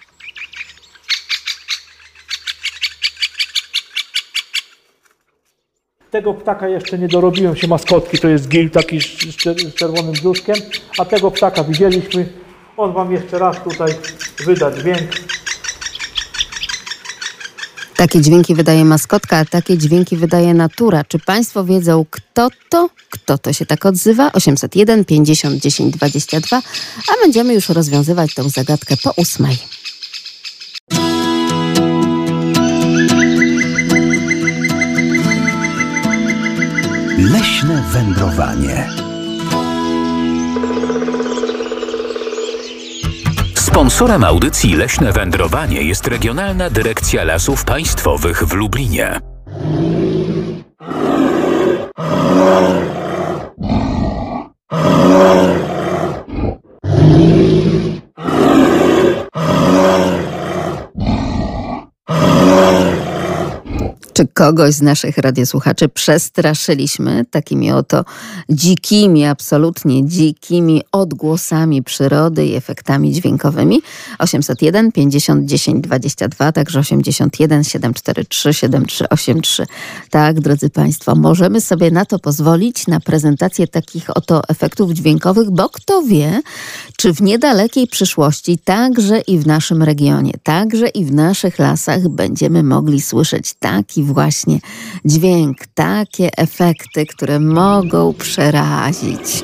Tego ptaka jeszcze nie dorobiłem się maskotki, to jest gil taki z czerwonym brzuszkiem, a tego ptaka widzieliśmy. On wam jeszcze raz tutaj wyda dźwięk. Takie dźwięki wydaje maskotka, a takie dźwięki wydaje natura. Czy Państwo wiedzą, kto to? Kto to się tak odzywa? osiemset jeden pięćdziesiąt dziesięć dwadzieścia dwa, a będziemy już rozwiązywać tę zagadkę po ósmej. Leśne wędrowanie. Sponsorem audycji Leśne Wędrowanie jest Regionalna Dyrekcja Lasów Państwowych w Lublinie. Czy kogoś z naszych radiosłuchaczy przestraszyliśmy takimi oto dzikimi, absolutnie dzikimi odgłosami przyrody i efektami dźwiękowymi? osiemset jeden pięćdziesiąt dziesięć dwadzieścia dwa, także osiemdziesiąt jeden siedem cztery trzy siedem trzy osiem trzy. Tak, drodzy Państwo, możemy sobie na to pozwolić, na prezentację takich oto efektów dźwiękowych, bo kto wie, czy w niedalekiej przyszłości, także i w naszym regionie, także i w naszych lasach będziemy mogli słyszeć taki właśnie dźwięk, takie efekty, które mogą przerazić.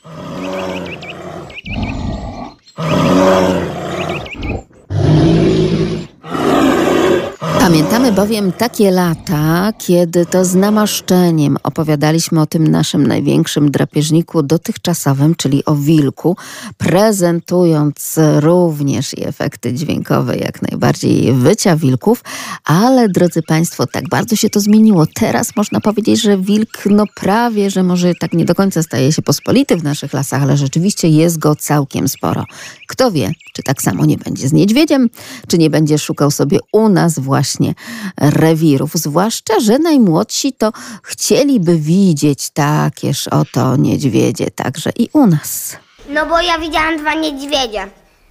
Pamiętamy bowiem takie lata, kiedy to z namaszczeniem opowiadaliśmy o tym naszym największym drapieżniku dotychczasowym, czyli o wilku, prezentując również i efekty dźwiękowe, jak najbardziej wycia wilków, ale drodzy Państwo, tak bardzo się to zmieniło. Teraz można powiedzieć, że wilk no prawie, że może tak nie do końca staje się pospolity w naszych lasach, ale rzeczywiście jest go całkiem sporo. Kto wie, czy tak samo nie będzie z niedźwiedziem, czy nie będzie szukał sobie u nas właśnie rewirów, zwłaszcza, że najmłodsi to chcieliby widzieć takież oto niedźwiedzie, także i u nas. No bo ja widziałam dwa niedźwiedzie,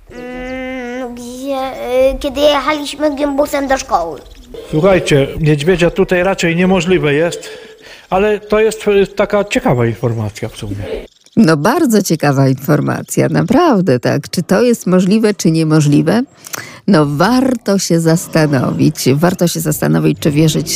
mm, gdzie, y, kiedy jechaliśmy gębusem do szkoły. Słuchajcie, niedźwiedzia tutaj raczej niemożliwe jest, ale to jest taka ciekawa informacja w sumie. No bardzo ciekawa informacja, naprawdę tak. Czy to jest możliwe, czy niemożliwe? No warto się zastanowić, warto się zastanowić, czy wierzyć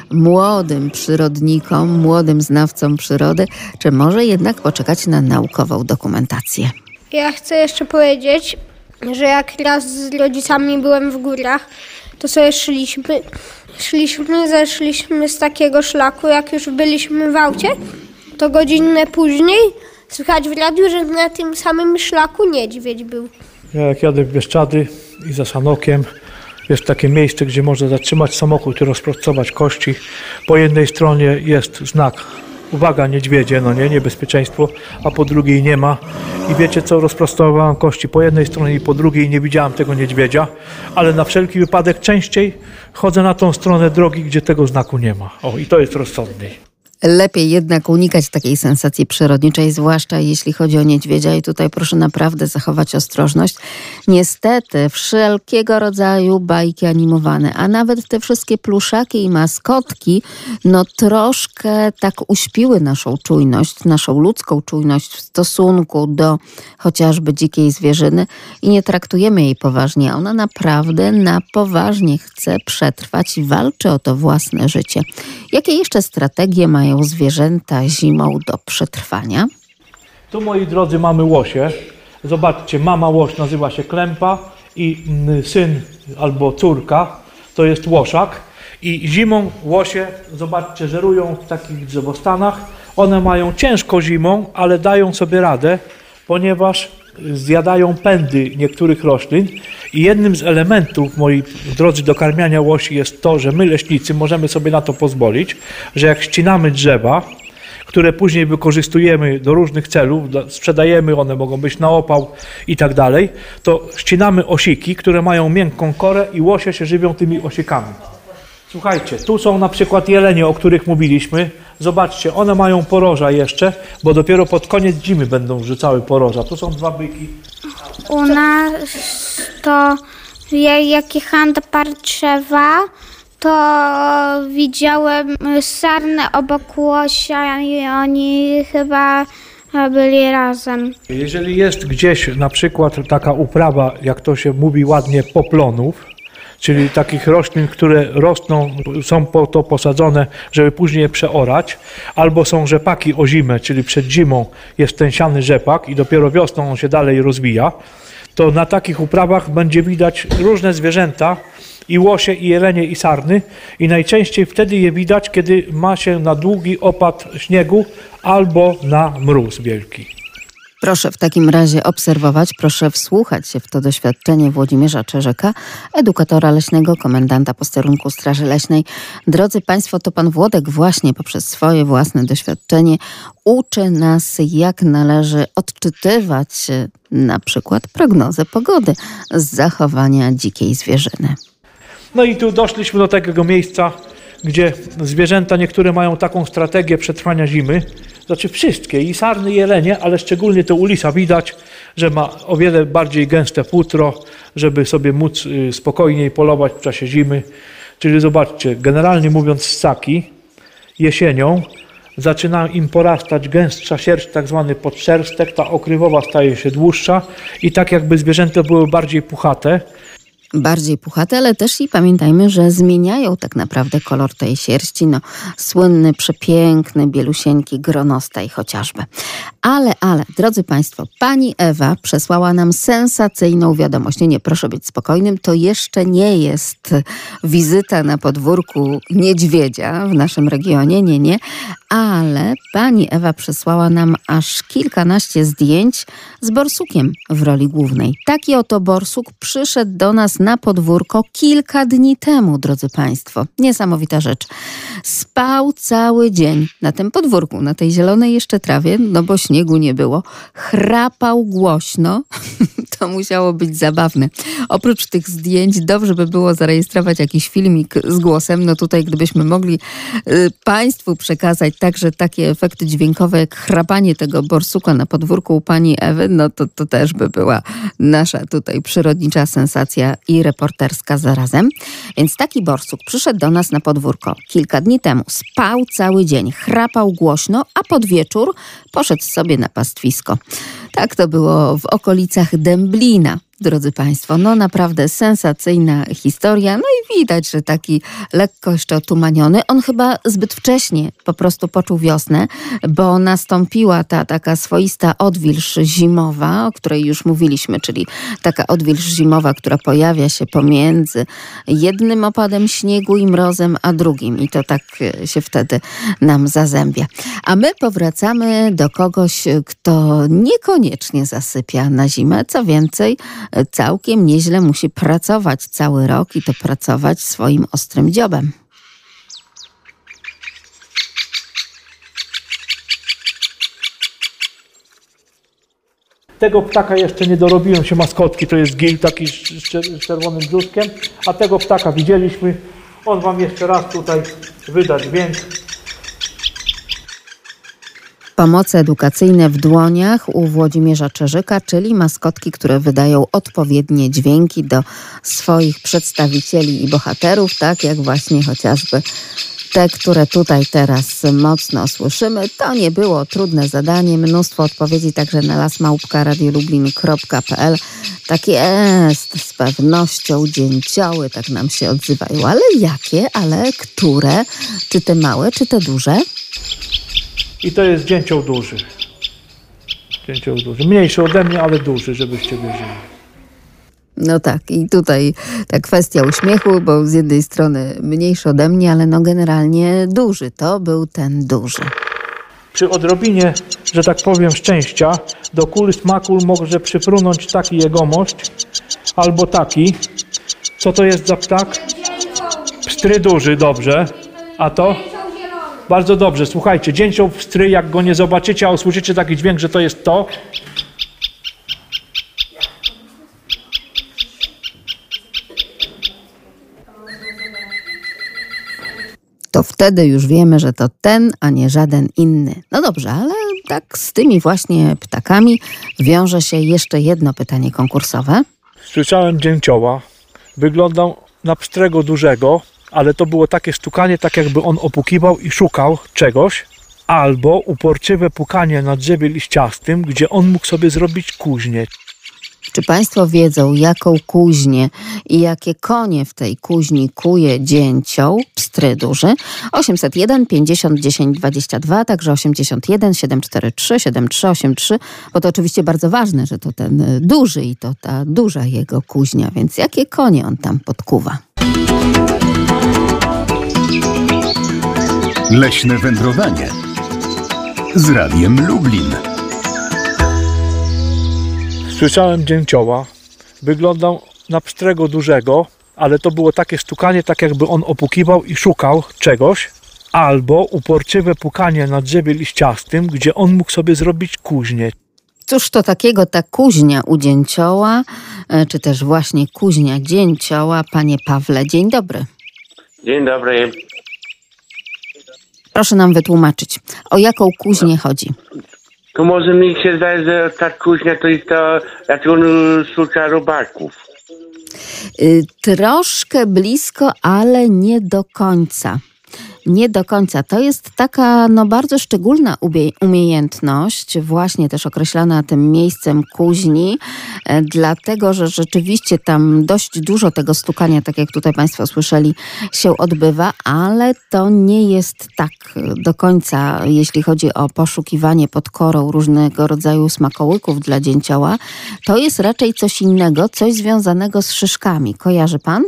młodym przyrodnikom, młodym znawcom przyrody, czy może jednak poczekać na naukową dokumentację. Ja chcę jeszcze powiedzieć, że jak raz z rodzicami byłem w górach, to sobie szliśmy, szliśmy, zeszliśmy z takiego szlaku, jak już byliśmy w aucie, to godzinę później słychać w radiu, że na tym samym szlaku niedźwiedź był. Ja jak jadę w Bieszczady i za Sanokiem, jest takie miejsce, gdzie można zatrzymać samochód i rozprostować kości. Po jednej stronie jest znak, uwaga, niedźwiedzie, no nie, niebezpieczeństwo, a po drugiej nie ma. I wiecie co, rozprostowałem kości po jednej stronie i po drugiej, nie widziałem tego niedźwiedzia, ale na wszelki wypadek częściej chodzę na tą stronę drogi, gdzie tego znaku nie ma. O, i to jest rozsądniej. Lepiej jednak unikać takiej sensacji przyrodniczej, zwłaszcza jeśli chodzi o niedźwiedzia i tutaj proszę naprawdę zachować ostrożność. Niestety wszelkiego rodzaju bajki animowane, a nawet te wszystkie pluszaki i maskotki, no troszkę tak uśpiły naszą czujność, naszą ludzką czujność w stosunku do chociażby dzikiej zwierzyny i nie traktujemy jej poważnie. Ona naprawdę na poważnie chce przetrwać i walczy o to własne życie. Jakie jeszcze strategie mają zwierzęta zimą do przetrwania? Tu, moi drodzy, mamy łosie. Zobaczcie, mama łoś nazywa się Klępa i syn albo córka to jest łoszak. I zimą łosie, zobaczcie, żerują w takich drzewostanach. One mają ciężko zimą, ale dają sobie radę, ponieważ zjadają pędy niektórych roślin. I jednym z elementów, moi drodzy, dokarmiania łosi jest to, że my leśnicy możemy sobie na to pozwolić, że jak ścinamy drzewa, które później wykorzystujemy do różnych celów, sprzedajemy, one mogą być na opał i tak dalej, to ścinamy osiki, które mają miękką korę i łosie się żywią tymi osikami. Słuchajcie, tu są na przykład jelenie, o których mówiliśmy. Zobaczcie, one mają poroża jeszcze, bo dopiero pod koniec zimy będą rzucały poroża. Tu są dwa byki. U nas to jak jechałam do Parczewa, to widziałem sarnę obok łosia i oni chyba byli razem. Jeżeli jest gdzieś na przykład taka uprawa, jak to się mówi ładnie, poplonów, czyli takich roślin, które rosną, są po to posadzone, żeby później je przeorać, albo są rzepaki o zimę, czyli przed zimą jest ten siany rzepak i dopiero wiosną on się dalej rozwija, to na takich uprawach będzie widać różne zwierzęta, i łosie, i jelenie, i sarny, i najczęściej wtedy je widać, kiedy ma się na długi opad śniegu albo na mróz wielki. Proszę w takim razie obserwować, proszę wsłuchać się w to doświadczenie Włodzimierza Czerzeka, edukatora leśnego, komendanta posterunku Straży Leśnej. Drodzy Państwo, to pan Włodek właśnie poprzez swoje własne doświadczenie uczy nas, jak należy odczytywać na przykład prognozę pogody z zachowania dzikiej zwierzyny. No i tu doszliśmy do takiego miejsca, gdzie zwierzęta niektóre mają taką strategię przetrwania zimy, znaczy wszystkie, i sarny, i jelenie, ale szczególnie to u lisa widać, że ma o wiele bardziej gęste futro, żeby sobie móc spokojniej polować w czasie zimy. Czyli zobaczcie, generalnie mówiąc ssaki jesienią zaczyna im porastać gęstsza sierść, tak zwany podszerstek, ta okrywowa staje się dłuższa i tak jakby zwierzęta były bardziej puchate. Bardziej puchate, ale też i pamiętajmy, że zmieniają tak naprawdę kolor tej sierści. No, słynny, przepiękny, bielusieńki gronostaj chociażby. Ale, ale, drodzy Państwo, pani Ewa przesłała nam sensacyjną wiadomość. Nie, nie, proszę być spokojnym, to jeszcze nie jest wizyta na podwórku niedźwiedzia w naszym regionie, nie, nie. Ale pani Ewa przesłała nam aż kilkanaście zdjęć z borsukiem w roli głównej. Taki oto borsuk przyszedł do nas na podwórko kilka dni temu, drodzy Państwo. Niesamowita rzecz. Spał cały dzień na tym podwórku, na tej zielonej jeszcze trawie, no bo śniegu nie było. Chrapał głośno. To musiało być zabawne. Oprócz tych zdjęć dobrze by było zarejestrować jakiś filmik z głosem. No tutaj gdybyśmy mogli y, Państwu przekazać także takie efekty dźwiękowe jak chrapanie tego borsuka na podwórku u pani Ewy, no to, to też by była nasza tutaj przyrodnicza sensacja i reporterska zarazem. Więc taki borsuk przyszedł do nas na podwórko kilka dni temu. Spał cały dzień, chrapał głośno, a pod wieczór poszedł sobie na pastwisko. Tak to było w okolicach Dęblina. Drodzy Państwo, no naprawdę sensacyjna historia. No i widać, że taki lekko jeszcze otumaniony. On chyba zbyt wcześnie po prostu poczuł wiosnę, bo nastąpiła ta taka swoista odwilż zimowa, o której już mówiliśmy, czyli taka odwilż zimowa, która pojawia się pomiędzy jednym opadem śniegu i mrozem, a drugim. I to tak się wtedy nam zazębia. A my powracamy do kogoś, kto niekoniecznie zasypia na zimę. Co więcej, całkiem nieźle musi pracować cały rok i to pracować swoim ostrym dziobem. Tego ptaka jeszcze nie dorobiłem się maskotki, to jest gil taki z czerwonym brzuskiem, a tego ptaka widzieliśmy. On wam jeszcze raz tutaj wyda dźwięk. Pomoce edukacyjne w dłoniach u Włodzimierza Czerzyka, czyli maskotki, które wydają odpowiednie dźwięki do swoich przedstawicieli i bohaterów, tak jak właśnie chociażby te, które tutaj teraz mocno słyszymy. To nie było trudne zadanie, mnóstwo odpowiedzi także na las małpka radiolublin kropka p l. Tak jest, z pewnością dzięcioły tak nam się odzywają. Ale jakie? Ale które? Czy te małe, czy te duże? I to jest dzięcioł duży. Dzięcioł duży. Mniejszy ode mnie, ale duży, żebyście wiedzieli. No tak, i tutaj ta kwestia uśmiechu, bo z jednej strony mniejszy ode mnie, ale no generalnie duży. To był ten duży. Przy odrobinie, że tak powiem, szczęścia, do kul smaku może przyprunąć taki jegomość, albo taki. Co to jest za ptak? Pstry duży, dobrze. A to? Bardzo dobrze, słuchajcie, dzięcioł pstry, jak go nie zobaczycie, a usłyszycie taki dźwięk, że to jest to. To wtedy już wiemy, że to ten, a nie żaden inny. No dobrze, ale tak z tymi właśnie ptakami wiąże się jeszcze jedno pytanie konkursowe. Słyszałem dzięcioła, wyglądał na pstrego dużego, ale to było takie stukanie, tak jakby on opukiwał i szukał czegoś, albo uporczywe pukanie na drzewie liściastym, gdzie on mógł sobie zrobić kuźnię. Czy Państwo wiedzą, jaką kuźnię i jakie konie w tej kuźni kuje dzięcioł, pstry duży? osiemset jeden pięćdziesiąt dziesięć dwadzieścia dwa, także osiemdziesiąt jeden siedemset czterdzieści trzy siedemdziesiąt trzy osiemdziesiąt trzy, bo to oczywiście bardzo ważne, że to ten duży i to ta duża jego kuźnia, więc jakie konie on tam podkuwa? Leśne wędrowanie z Radiem Lublin. Słyszałem dzięcioła, wyglądał na pstrego dużego, ale to było takie stukanie, tak jakby on opukiwał i szukał czegoś, albo uporczywe pukanie na drzewie liściastym, gdzie on mógł sobie zrobić kuźnię. Cóż to takiego ta kuźnia u dzięcioła, czy też właśnie kuźnia dzięcioła? Panie Pawle, dzień dobry. Dzień dobry. Proszę nam wytłumaczyć, o jaką kuźnię chodzi. To może mi się zdaje, że ta kuźnia to jest to, jak on szuka robaków. Y, troszkę blisko, ale nie do końca. Nie do końca. To jest taka no, bardzo szczególna ubie- umiejętność, właśnie też określana tym miejscem kuźni, e, dlatego, że rzeczywiście tam dość dużo tego stukania, tak jak tutaj Państwo słyszeli, się odbywa, ale to nie jest tak do końca, jeśli chodzi o poszukiwanie pod korą różnego rodzaju smakołyków dla dzięcioła. To jest raczej coś innego, coś związanego z szyszkami. Kojarzy Pan?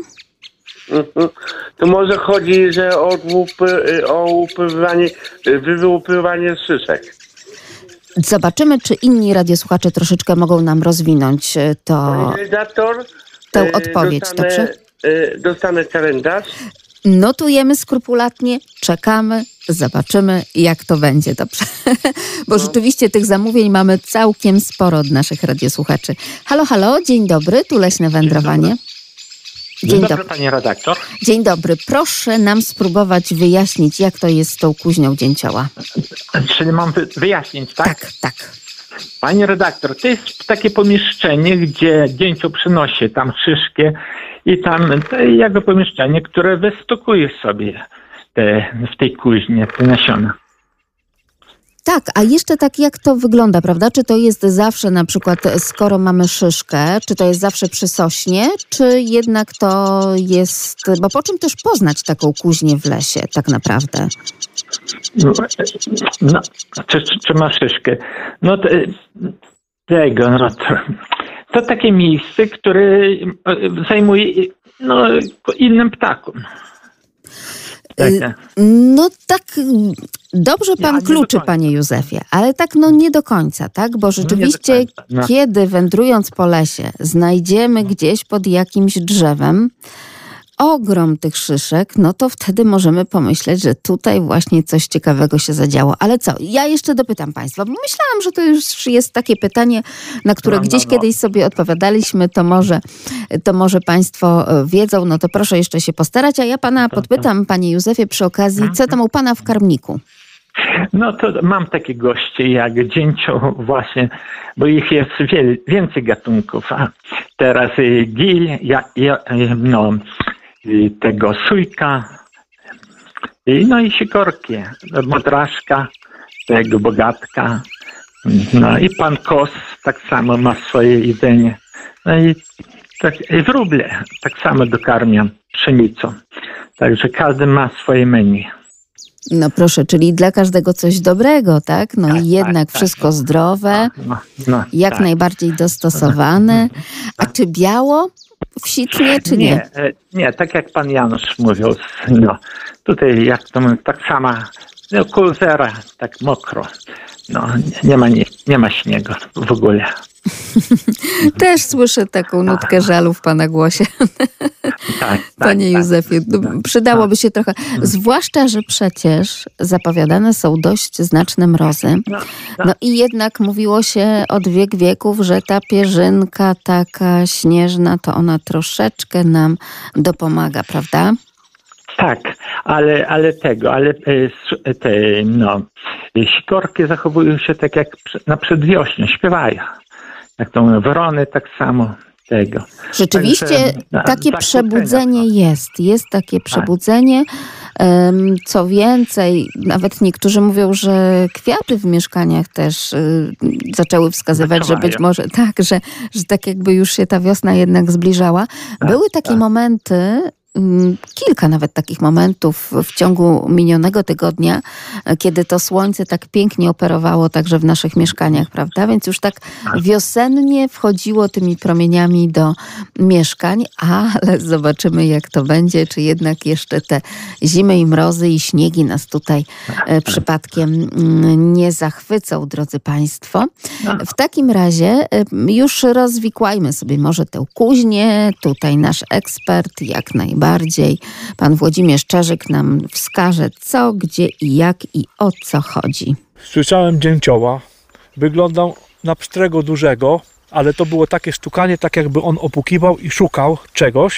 To może chodzi, że o, łupy, o łupywanie, wyłupywanie szyszek. Zobaczymy, czy inni radiosłuchacze troszeczkę mogą nam rozwinąć to, Redaktor, tę odpowiedź. dostanę, Dobrze? dostanę kalendarz. Notujemy skrupulatnie, czekamy, zobaczymy, jak to będzie. Dobrze? Bo rzeczywiście tych zamówień mamy całkiem sporo od naszych radiosłuchaczy. Halo, halo, dzień dobry, tu Leśne Wędrowanie. Dzień, Dzień dobry, dobry, pani redaktor. Dzień dobry. Proszę nam spróbować wyjaśnić, jak to jest z tą kuźnią dzięcioła. Czyli mam wyjaśnić, tak? Tak, tak. Pani redaktor, to jest takie pomieszczenie, gdzie dzięcioł przynosi tam szyszki i tam to jakby pomieszczenie, które wystokuje sobie te, w tej kuźni te nasiona. Tak, a jeszcze tak jak to wygląda, prawda? Czy to jest zawsze na przykład, skoro mamy szyszkę, czy to jest zawsze przy sośnie, czy jednak to jest... Bo po czym też poznać taką kuźnię w lesie tak naprawdę? No, no, czy, czy, czy ma szyszkę? No to, tego, no to, to takie miejsce, które zajmuje no, innym ptakom. Takie. No tak, dobrze pan ja, kluczy, panie Józefie, ale tak no nie do końca, tak? Bo rzeczywiście, no no. kiedy wędrując po lesie znajdziemy gdzieś pod jakimś drzewem ogrom tych szyszek, no to wtedy możemy pomyśleć, że tutaj właśnie coś ciekawego się zadziało. Ale co? Ja jeszcze dopytam państwa, bo myślałam, że to już jest takie pytanie, na które no, gdzieś no, no. kiedyś sobie odpowiadaliśmy, to może, to może państwo wiedzą, no to proszę jeszcze się postarać, a ja pana podpytam, panie Józefie, przy okazji, co tam u pana w karmniku? No to mam takie goście jak dzięcioł właśnie, bo ich jest wiel, więcej gatunków, a teraz gil, ja, ja, no i tego sójka, i, no i sikorki, modraszka, tego bogatka, no i pan kos tak samo ma swoje jedzenie. No i, tak, i wróble tak samo dokarmiam pszenicą. Także każdy ma swoje menu. No proszę, czyli dla każdego coś dobrego, tak? No tak, i jednak tak, wszystko tak. zdrowe, no, no, jak tak. najbardziej dostosowane. A czy biało w sitnie, czy nie? Nie, nie, tak jak pan Janusz mówił, no, tutaj jak to mówię, tak sama, no, kulzera, tak mokro, no, nie ma, nie, nie ma śniegu w ogóle. Też słyszę taką nutkę żalu w pana głosie. Tak, Panie tak, Józefie, tak, przydałoby się trochę. Zwłaszcza, że przecież zapowiadane są dość znaczne mrozy. No i jednak mówiło się od wiek wieków, że ta pierzynka taka śnieżna, to ona troszeczkę nam dopomaga, prawda? Tak, ale, ale tego, ale te no, sikorki zachowują się tak jak na przedwiośnie, śpiewają. Jak to mówią, wrony tak samo tego. Rzeczywiście Także, takie przebudzenie jest. Jest takie przebudzenie. Co więcej, nawet niektórzy mówią, że kwiaty w mieszkaniach też zaczęły wskazywać, że być może tak, że, że tak jakby już się ta wiosna jednak zbliżała. Były takie momenty, kilka nawet takich momentów w ciągu minionego tygodnia, kiedy to słońce tak pięknie operowało także w naszych mieszkaniach, prawda? Więc już tak wiosennie wchodziło tymi promieniami do mieszkań, ale zobaczymy, jak to będzie, czy jednak jeszcze te zimy i mrozy i śniegi nas tutaj przypadkiem nie zachwycą, drodzy państwo. W takim razie już rozwikłajmy sobie może tę kuźnię. Tutaj nasz ekspert jak najbardziej bardziej. Pan Włodzimierz Czerzyk nam wskaże, co, gdzie i jak i o co chodzi. Słyszałem dzięcioła. Wyglądał na pstrego dużego, ale to było takie stukanie, tak jakby on opukiwał i szukał czegoś.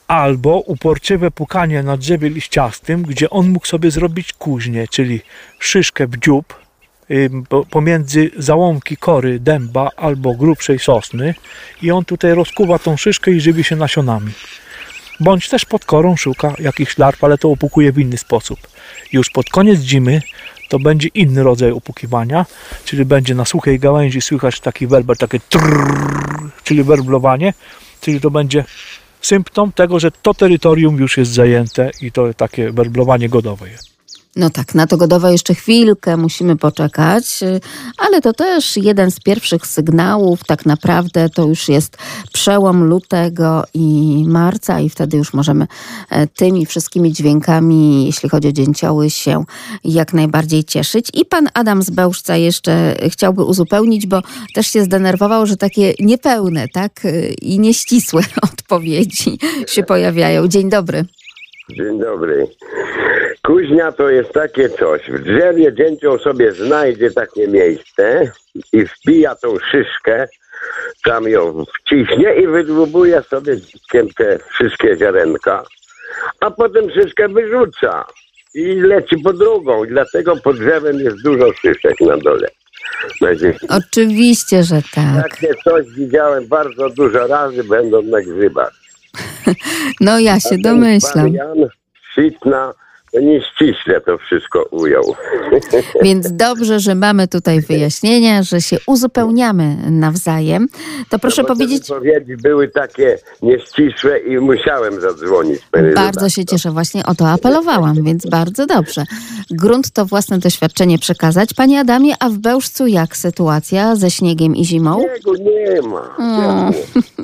albo uporczywe pukanie na drzewie liściastym, gdzie on mógł sobie zrobić kuźnię, czyli szyszkę w dziób y, pomiędzy załomki kory dęba albo grubszej sosny i on tutaj rozkuwa tą szyszkę i żywi się nasionami. Bądź też pod korą szuka jakichś larw, ale to upukuje w inny sposób. Już pod koniec zimy to będzie inny rodzaj upukiwania, czyli będzie na suchej gałęzi słychać taki werbel, takie trrr, czyli werblowanie, czyli to będzie symptom tego, że to terytorium już jest zajęte i to takie werblowanie godowe jest. No tak, na to godowe jeszcze chwilkę musimy poczekać, ale to też jeden z pierwszych sygnałów. Tak naprawdę to już jest przełom lutego i marca i wtedy już możemy tymi wszystkimi dźwiękami, jeśli chodzi o dzięcioły, się jak najbardziej cieszyć. I pan Adam z Bełżca jeszcze chciałby uzupełnić, bo też się zdenerwował, że takie niepełne, tak, i nieścisłe odpowiedzi się pojawiają. Dzień dobry. Dzień dobry. Kuźnia to jest takie coś. W drzewie dzięcioł sobie znajdzie takie miejsce i wbija tą szyszkę, tam ją wciśnie i wydłubuje sobie dzitkiem te wszystkie ziarenka, a potem szyszkę wyrzuca i leci po drugą. I dlatego pod drzewem jest dużo szyszek na dole. Oczywiście, że tak. Takie coś widziałem bardzo dużo razy, będąc na grzybach. No ja się domyślam. Jan Sitna nieściśle to wszystko ujął. Więc dobrze, że mamy tutaj wyjaśnienia, że się uzupełniamy nawzajem. To proszę no, powiedzieć... Odpowiedzi były takie nieścisłe i musiałem zadzwonić. Bardzo się cieszę, właśnie o to apelowałam, więc bardzo dobrze. Grunt to własne doświadczenie przekazać. Panie Adamie, a w Bełżcu jak sytuacja ze śniegiem i zimą? Śniegu nie ma. Hmm.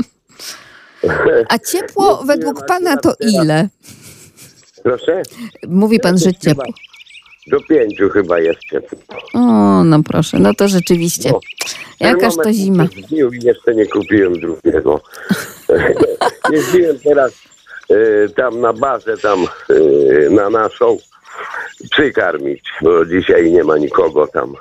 A ciepło według pana to ile? Proszę? Mówi pan, że ciepło. Do pięciu chyba jest ciepło. O, no proszę, no to rzeczywiście. No, jakaż to zima. I jeszcze nie kupiłem drugiego. Jeździłem teraz y, tam na bazę, tam y, na naszą przykarmić, bo dzisiaj nie ma nikogo tam.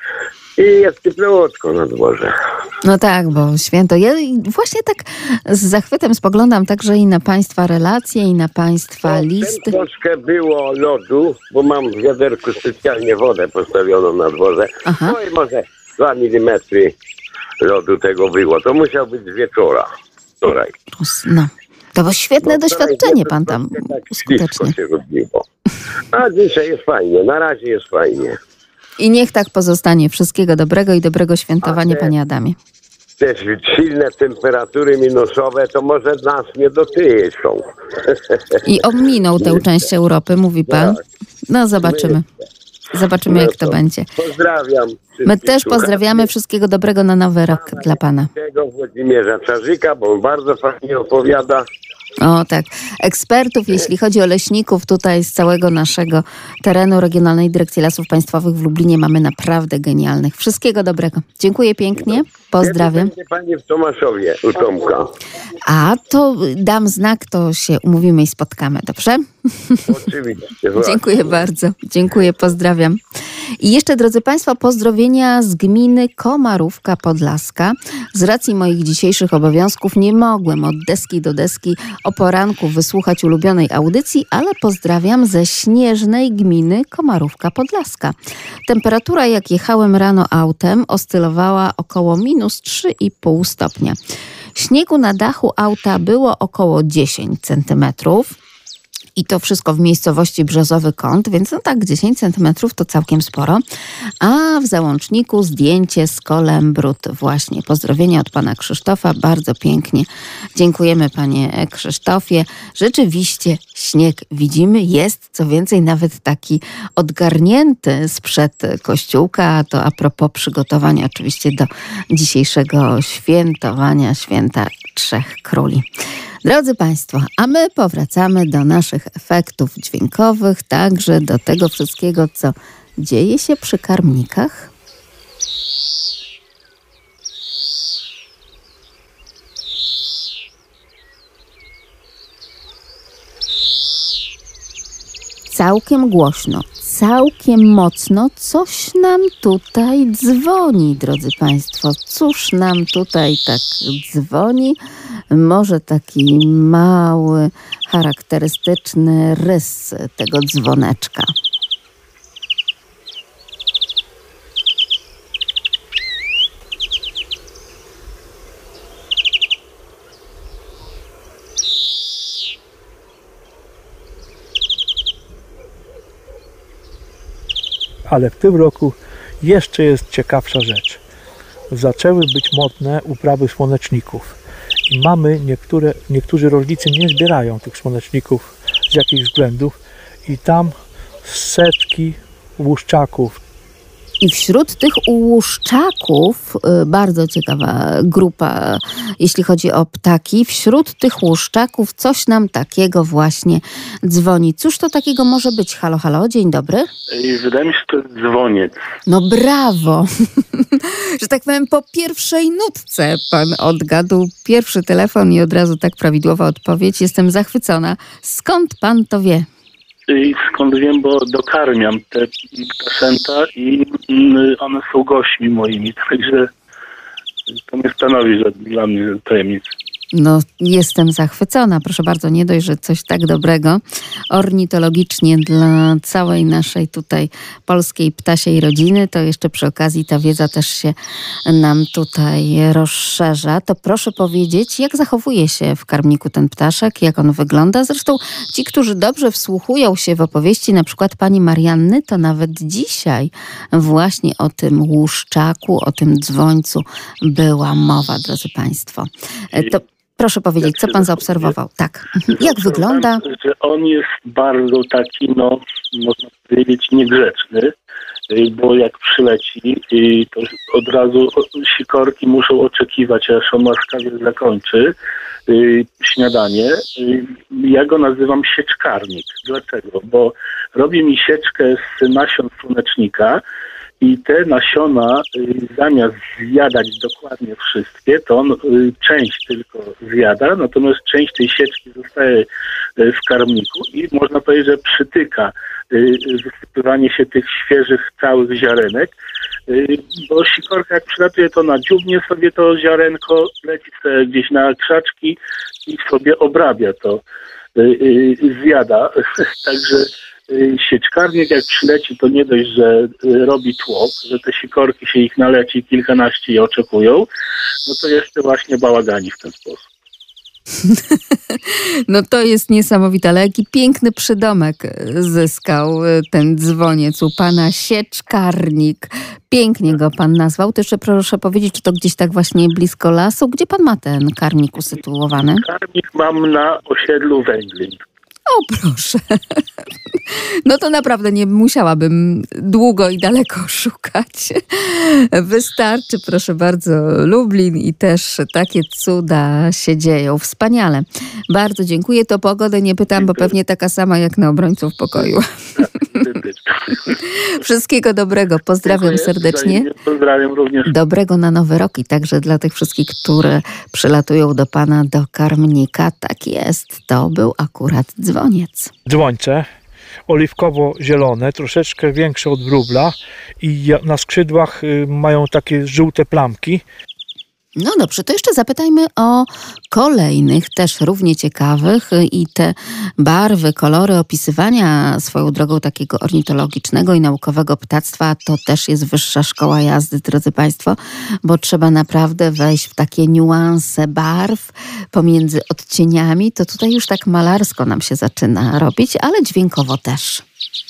I jest ciepłotko na dworze. No tak, bo święto. Ja właśnie tak z zachwytem spoglądam także i na państwa relacje, i na państwa no, listy. Troszkę było lodu, bo mam w wiaderku specjalnie wodę postawioną na dworze. Aha. No i może dwa milimetry lodu tego było. To musiał być z wieczora wczoraj. No, to było świetne no, doświadczenie pan tam tak skutecznie. Się robiło. A dzisiaj jest fajnie, na razie jest fajnie. I niech tak pozostanie. Wszystkiego dobrego i dobrego świętowania, te, panie Adamie. Te silne temperatury minusowe to może nas nie dotyczą. I ominął tę część Europy, mówi pan? No zobaczymy. Zobaczymy, no jak to, to będzie. Pozdrawiam. My też pozdrawiamy. Wszystkiego dobrego na nowy rok dla pana. Włodzimierza Czarzyka, bo on bardzo fajnie opowiada. O tak, ekspertów, jeśli chodzi o leśników tutaj z całego naszego terenu Regionalnej Dyrekcji Lasów Państwowych w Lublinie mamy naprawdę genialnych. Wszystkiego dobrego. Dziękuję pięknie, pozdrawiam. Będzie pani w Tomaszowie, u Tomka. A to dam znak, to się umówimy i spotkamy, dobrze? Oczywiście. Dziękuję bardzo, dziękuję, pozdrawiam. I jeszcze, drodzy Państwo, pozdrowienia z gminy Komarówka Podlaska. Z racji moich dzisiejszych obowiązków nie mogłem od deski do deski o poranku wysłuchać ulubionej audycji, ale pozdrawiam ze śnieżnej gminy Komarówka Podlaska. Temperatura, jak jechałem rano autem, oscylowała około minus trzy i pół stopnia. Śniegu na dachu auta było około dziesięć centymetrów. I to wszystko w miejscowości Brzozowy Kąt, więc no tak, dziesięć centymetrów to całkiem sporo. A w załączniku zdjęcie z kolem brud. Właśnie, pozdrowienia od pana Krzysztofa, bardzo pięknie. Dziękujemy, panie Krzysztofie. Rzeczywiście śnieg widzimy, jest, co więcej, nawet taki odgarnięty sprzed kościółka. To a propos przygotowania oczywiście do dzisiejszego świętowania Święta Trzech Króli. Drodzy Państwo, a my powracamy do naszych efektów dźwiękowych, także do tego wszystkiego, co dzieje się przy karmnikach. Całkiem głośno, całkiem mocno coś nam tutaj dzwoni, drodzy Państwo. Cóż nam tutaj tak dzwoni? może taki mały, charakterystyczny rys tego dzwoneczka. Ale w tym roku jeszcze jest ciekawsza rzecz. Zaczęły być modne uprawy słoneczników. I mamy niektóre, niektórzy rolnicy nie zbierają tych słoneczników z jakichś względów i tam setki łuszczaków. I wśród tych łuszczaków, bardzo ciekawa grupa, jeśli chodzi o ptaki, wśród tych łuszczaków coś nam takiego właśnie dzwoni. Cóż to takiego może być? Halo, halo, dzień dobry. Wydaje mi się, że to jest dzwoniec. No brawo! Że tak powiem, po pierwszej nutce pan odgadł pierwszy telefon i od razu tak prawidłowa odpowiedź. Jestem zachwycona. Skąd pan to wie? I skąd wiem, bo dokarmiam te ptaszęta i one są gośćmi moimi, także to nie stanowi że dla mnie tajemnicy. No, jestem zachwycona. Proszę bardzo, nie dość, że coś tak dobrego ornitologicznie dla całej naszej tutaj polskiej ptasiej rodziny, to jeszcze przy okazji ta wiedza też się nam tutaj rozszerza. To proszę powiedzieć, jak zachowuje się w karmniku ten ptaszek, jak on wygląda? Zresztą ci, którzy dobrze wsłuchują się w opowieści na przykład pani Marianny, to nawet dzisiaj właśnie o tym łuszczaku, o tym dzwońcu była mowa, drodzy państwo. To proszę powiedzieć, co pan zaobserwował? Tak. Jak wygląda? Że on jest bardzo taki, no, można powiedzieć, niegrzeczny, bo jak przyleci, to od razu sikorki muszą oczekiwać, aż on łaskawie zakończy śniadanie. Ja go nazywam sieczkarnik. Dlaczego? Bo robi mi sieczkę z nasion słonecznika, i te nasiona, zamiast zjadać dokładnie wszystkie, to on część tylko zjada, natomiast część tej sieczki zostaje w karmniku i można powiedzieć, że przytyka wysypywanie się tych świeżych, całych ziarenek, bo sikorka jak przylatuje, to nadziubnie sobie to ziarenko, leci sobie gdzieś na krzaczki i sobie obrabia to, zjada. Także sieczkarnik jak przyleci, to nie dość, że robi tłok, że te sikorki się ich naleci kilkanaście i oczekują, no to jeszcze właśnie bałagani w ten sposób. No to jest niesamowite, ale jaki piękny przydomek zyskał ten dzwoniec u pana, sieczkarnik. Pięknie go pan nazwał. To jeszcze proszę powiedzieć, czy to gdzieś tak właśnie blisko lasu? Gdzie pan ma ten karmnik usytuowany? Karmnik mam na osiedlu Węglin. O proszę. No to naprawdę nie musiałabym długo i daleko szukać. Wystarczy, proszę bardzo, Lublin i też takie cuda się dzieją. Wspaniale. Bardzo dziękuję. To pogodę nie pytam, bo pewnie taka sama jak na obrońców pokoju. Wszystkiego dobrego. Pozdrawiam Dziękuję, serdecznie. Pozdrawiam również. Dobrego na nowy rok i także dla tych wszystkich, które przylatują do pana do karmnika. Tak jest. To był akurat dzwoniec. Dzwońce oliwkowo-zielone, troszeczkę większe od wróbla i na skrzydłach mają takie żółte plamki. No dobrze, to jeszcze zapytajmy o kolejnych, też równie ciekawych i te barwy, kolory opisywania swoją drogą takiego ornitologicznego i naukowego ptactwa to też jest wyższa szkoła jazdy, drodzy państwo, bo trzeba naprawdę wejść w takie niuanse barw pomiędzy odcieniami. To tutaj już tak malarsko nam się zaczyna robić, ale dźwiękowo też.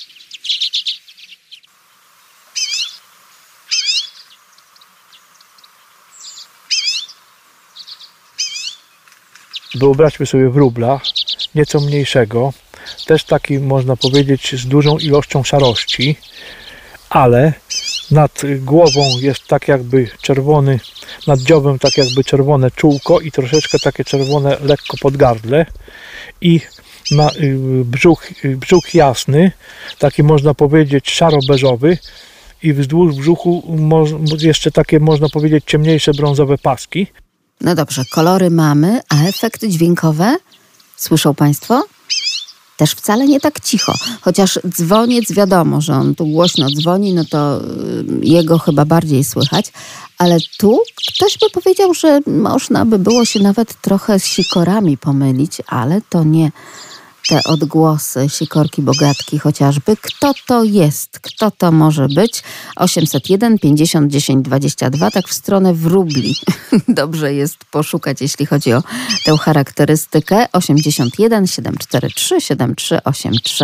Wyobraźmy sobie wróbla, nieco mniejszego, też taki można powiedzieć z dużą ilością szarości, ale nad głową jest tak jakby czerwony, nad dziobem tak jakby czerwone czółko i troszeczkę takie czerwone lekko podgardle i ma brzuch, brzuch jasny, taki można powiedzieć szaro-beżowy i wzdłuż brzuchu jeszcze takie można powiedzieć ciemniejsze brązowe paski. No dobrze, kolory mamy, a efekty dźwiękowe? Słyszą państwo? Też wcale nie tak cicho. Chociaż dzwoniec, wiadomo, że on tu głośno dzwoni, no to jego chyba bardziej słychać. Ale tu ktoś by powiedział, że można by było się nawet trochę z sikorami pomylić, ale to nie te odgłosy sikorki bogatki chociażby. Kto to jest? Kto to może być? osiemset jeden pięćdziesiąt dziesięć dwadzieścia dwa, tak w stronę wróbli. Dobrze jest poszukać, jeśli chodzi o tę charakterystykę. osiemdziesiąt jeden siedem cztery trzy siedem trzy osiem trzy.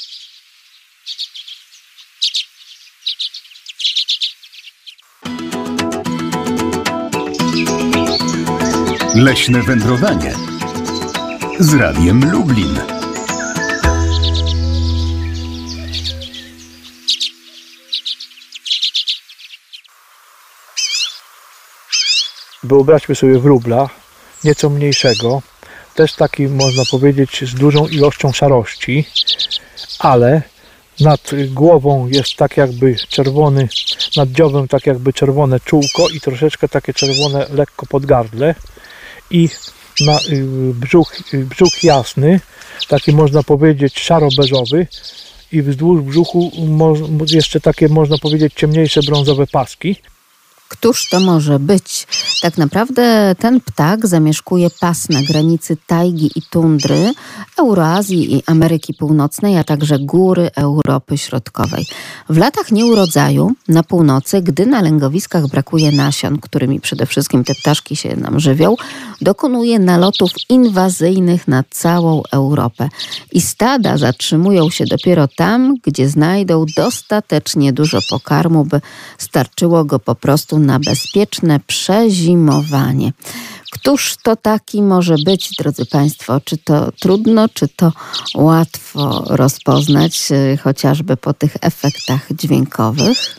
Leśne wędrowanie z Radiem Lublin. Wyobraźmy sobie wróbla, nieco mniejszego, też taki, można powiedzieć, z dużą ilością szarości, ale nad głową jest tak jakby czerwony, nad dziobem tak jakby czerwone czółko i troszeczkę takie czerwone lekko podgardle i na brzuch, brzuch jasny, taki można powiedzieć szaro-beżowy i wzdłuż brzuchu jeszcze takie, można powiedzieć, ciemniejsze brązowe paski. Któż to może być? Tak naprawdę ten ptak zamieszkuje pas na granicy tajgi i tundry, Eurazji i Ameryki Północnej, a także góry Europy Środkowej. W latach nieurodzaju na północy, gdy na lęgowiskach brakuje nasion, którymi przede wszystkim te ptaszki się nam żywią, dokonuje nalotów inwazyjnych na całą Europę. I stada zatrzymują się dopiero tam, gdzie znajdą dostatecznie dużo pokarmu, by starczyło go po prostu na bezpieczne przezimowanie. Któż to taki może być, drodzy Państwo? Czy to trudno, czy to łatwo rozpoznać, chociażby po tych efektach dźwiękowych?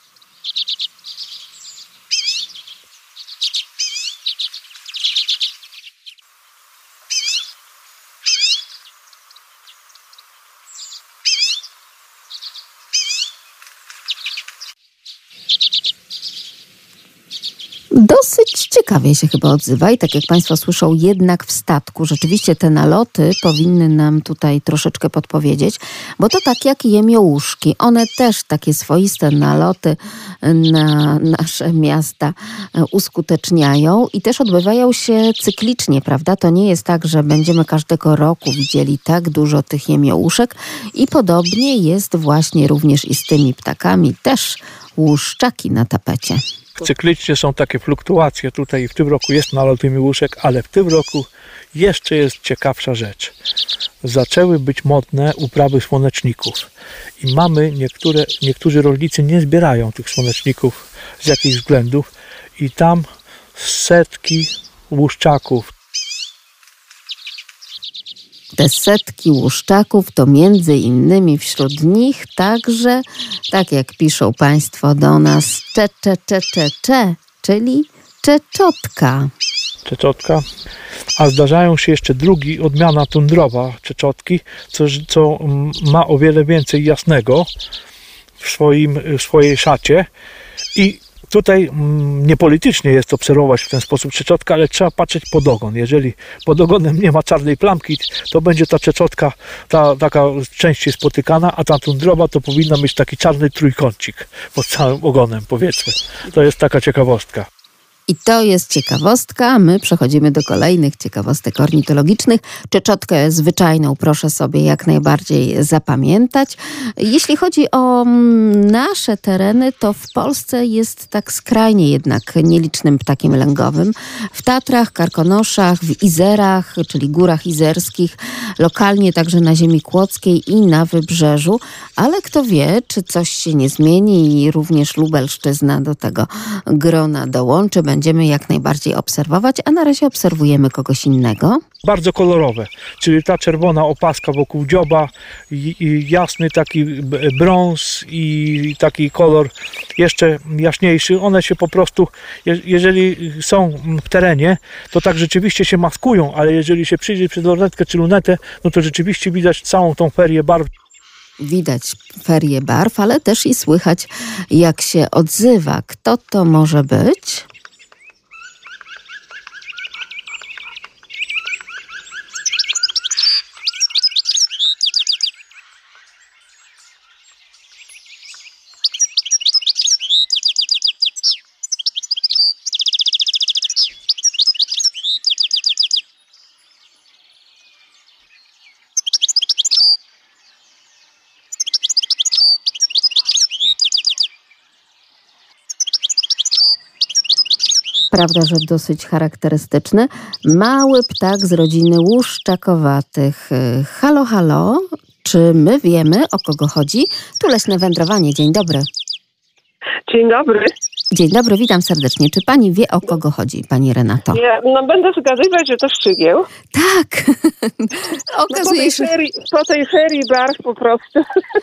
Dosyć ciekawie się chyba odzywa i tak jak Państwo słyszą, jednak w statku. Rzeczywiście te naloty powinny nam tutaj troszeczkę podpowiedzieć, bo to tak jak jemiołuszki. One też takie swoiste naloty na nasze miasta uskuteczniają i też odbywają się cyklicznie, prawda? To nie jest tak, że będziemy każdego roku widzieli tak dużo tych jemiołuszek i podobnie jest właśnie również i z tymi ptakami. Też łuszczaki na tapecie. Cyklicznie są takie fluktuacje tutaj. W tym roku jest nalot jemiołuszek, ale w tym roku jeszcze jest ciekawsza rzecz. Zaczęły być modne uprawy słoneczników i mamy niektóre, niektórzy rolnicy nie zbierają tych słoneczników z jakichś względów i tam setki łuszczaków. Te setki łuszczaków to między innymi wśród nich także, tak jak piszą Państwo do nas, cze, cze, cze, cze, cze, czyli czeczotka. Czeczotka. A zdarzają się jeszcze drugi, odmiana tundrowa czeczotki, co, co ma o wiele więcej jasnego w, swoim, w swojej szacie i tutaj niepolitycznie jest obserwować w ten sposób czeczotka, ale trzeba patrzeć pod ogon. Jeżeli pod ogonem nie ma czarnej plamki, to będzie ta czeczotka ta, taka częściej spotykana, a ta tundrowa to powinna mieć taki czarny trójkącik pod całym ogonem, powiedzmy. To jest taka ciekawostka. I to jest ciekawostka, a my przechodzimy do kolejnych ciekawostek ornitologicznych. Czeczotkę zwyczajną proszę sobie jak najbardziej zapamiętać. Jeśli chodzi o nasze tereny, to w Polsce jest tak skrajnie jednak nielicznym ptakiem lęgowym. W Tatrach, Karkonoszach, w Izerach, czyli Górach Izerskich, lokalnie także na ziemi kłodzkiej i na Wybrzeżu. Ale kto wie, czy coś się nie zmieni i również Lubelszczyzna do tego grona dołączy. Będziemy jak najbardziej obserwować, a na razie obserwujemy kogoś innego. Bardzo kolorowe, czyli ta czerwona opaska wokół dzioba, i, i jasny taki brąz i taki kolor jeszcze jaśniejszy. One się po prostu, je, jeżeli są w terenie, to tak rzeczywiście się maskują, ale jeżeli się przyjdzie przez lornetkę czy lunetę, no to rzeczywiście widać całą tą ferię barw. Widać ferię barw, ale też i słychać, jak się odzywa. Kto to może być? prawda, że dosyć charakterystyczny. Mały ptak z rodziny łuszczakowatych. Halo, halo, czy my wiemy, o kogo chodzi? Tu Leśne Wędrowanie, dzień dobry. Dzień dobry. Dzień dobry, witam serdecznie. Czy pani wie, o kogo chodzi, pani Renato? Ja, no będę zgadywać, że to szczygieł. Tak. Okazuje no, się... Po tej ferii, po tej ferii barw po prostu.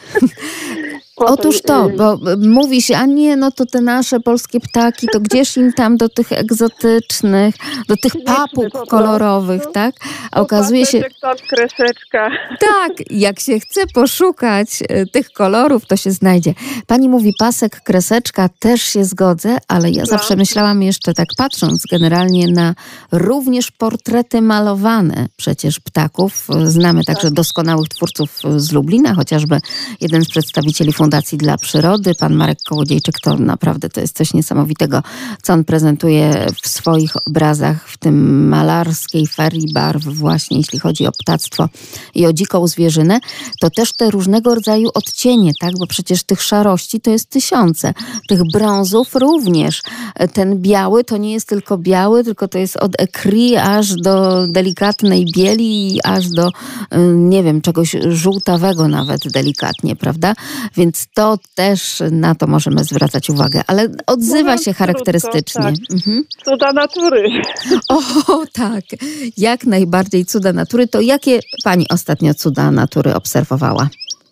po Otóż tej, to, bo mówi się, a nie, no to te nasze polskie ptaki, to gdzież im tam do tych egzotycznych, do tych papug kolorowych, tak? A okazuje się... Kreseczka. Tak, jak się chce poszukać tych kolorów, to się znajdzie. Pani mówi pasek, kreseczka, też się zgodzę, ale ja no. zawsze myślałam jeszcze tak patrząc generalnie na również portrety malowane przecież ptaków. Znamy także doskonałych twórców z Lublina, chociażby jeden z przedstawicieli Fundacji dla Przyrody, pan Marek Kołodziejczyk, to naprawdę to jest coś niesamowitego, co on prezentuje w swoich obrazach, w tym malarskiej ferii barw właśnie, jeśli chodzi o ptactwo i o dziką zwierzynę, to też te różnego rodzaju odcienie, tak, bo przecież tych szarości to jest tysiące, tych brązów również. Ten biały to nie jest tylko biały, tylko to jest od ekri aż do delikatnej bieli, aż do, nie wiem, czegoś żółtawego nawet delikatnie, prawda? Więc to też na to możemy zwracać uwagę, ale odzywa Mówiąc się charakterystycznie. Krótko, tak. Mhm. Cuda natury. O, tak. Jak najbardziej cuda natury. To jakie pani ostatnio cuda natury obserwowała?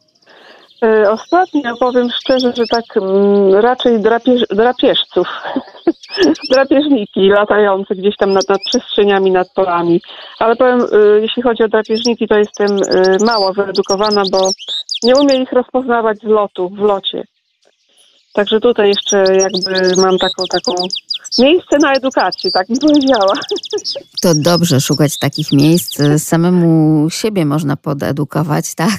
Ostatnio powiem szczerze, że tak m, raczej drapież, drapieżców. Drapieżniki latające gdzieś tam nad, nad przestrzeniami, nad polami. Ale powiem, y, jeśli chodzi o drapieżniki, to jestem y, mało wyedukowana, bo nie umiem ich rozpoznawać z lotu, w locie. Także tutaj jeszcze jakby mam taką, taką miejsce na edukację, tak mi powiedziała. To dobrze szukać takich miejsc. Samemu siebie można podedukować, tak?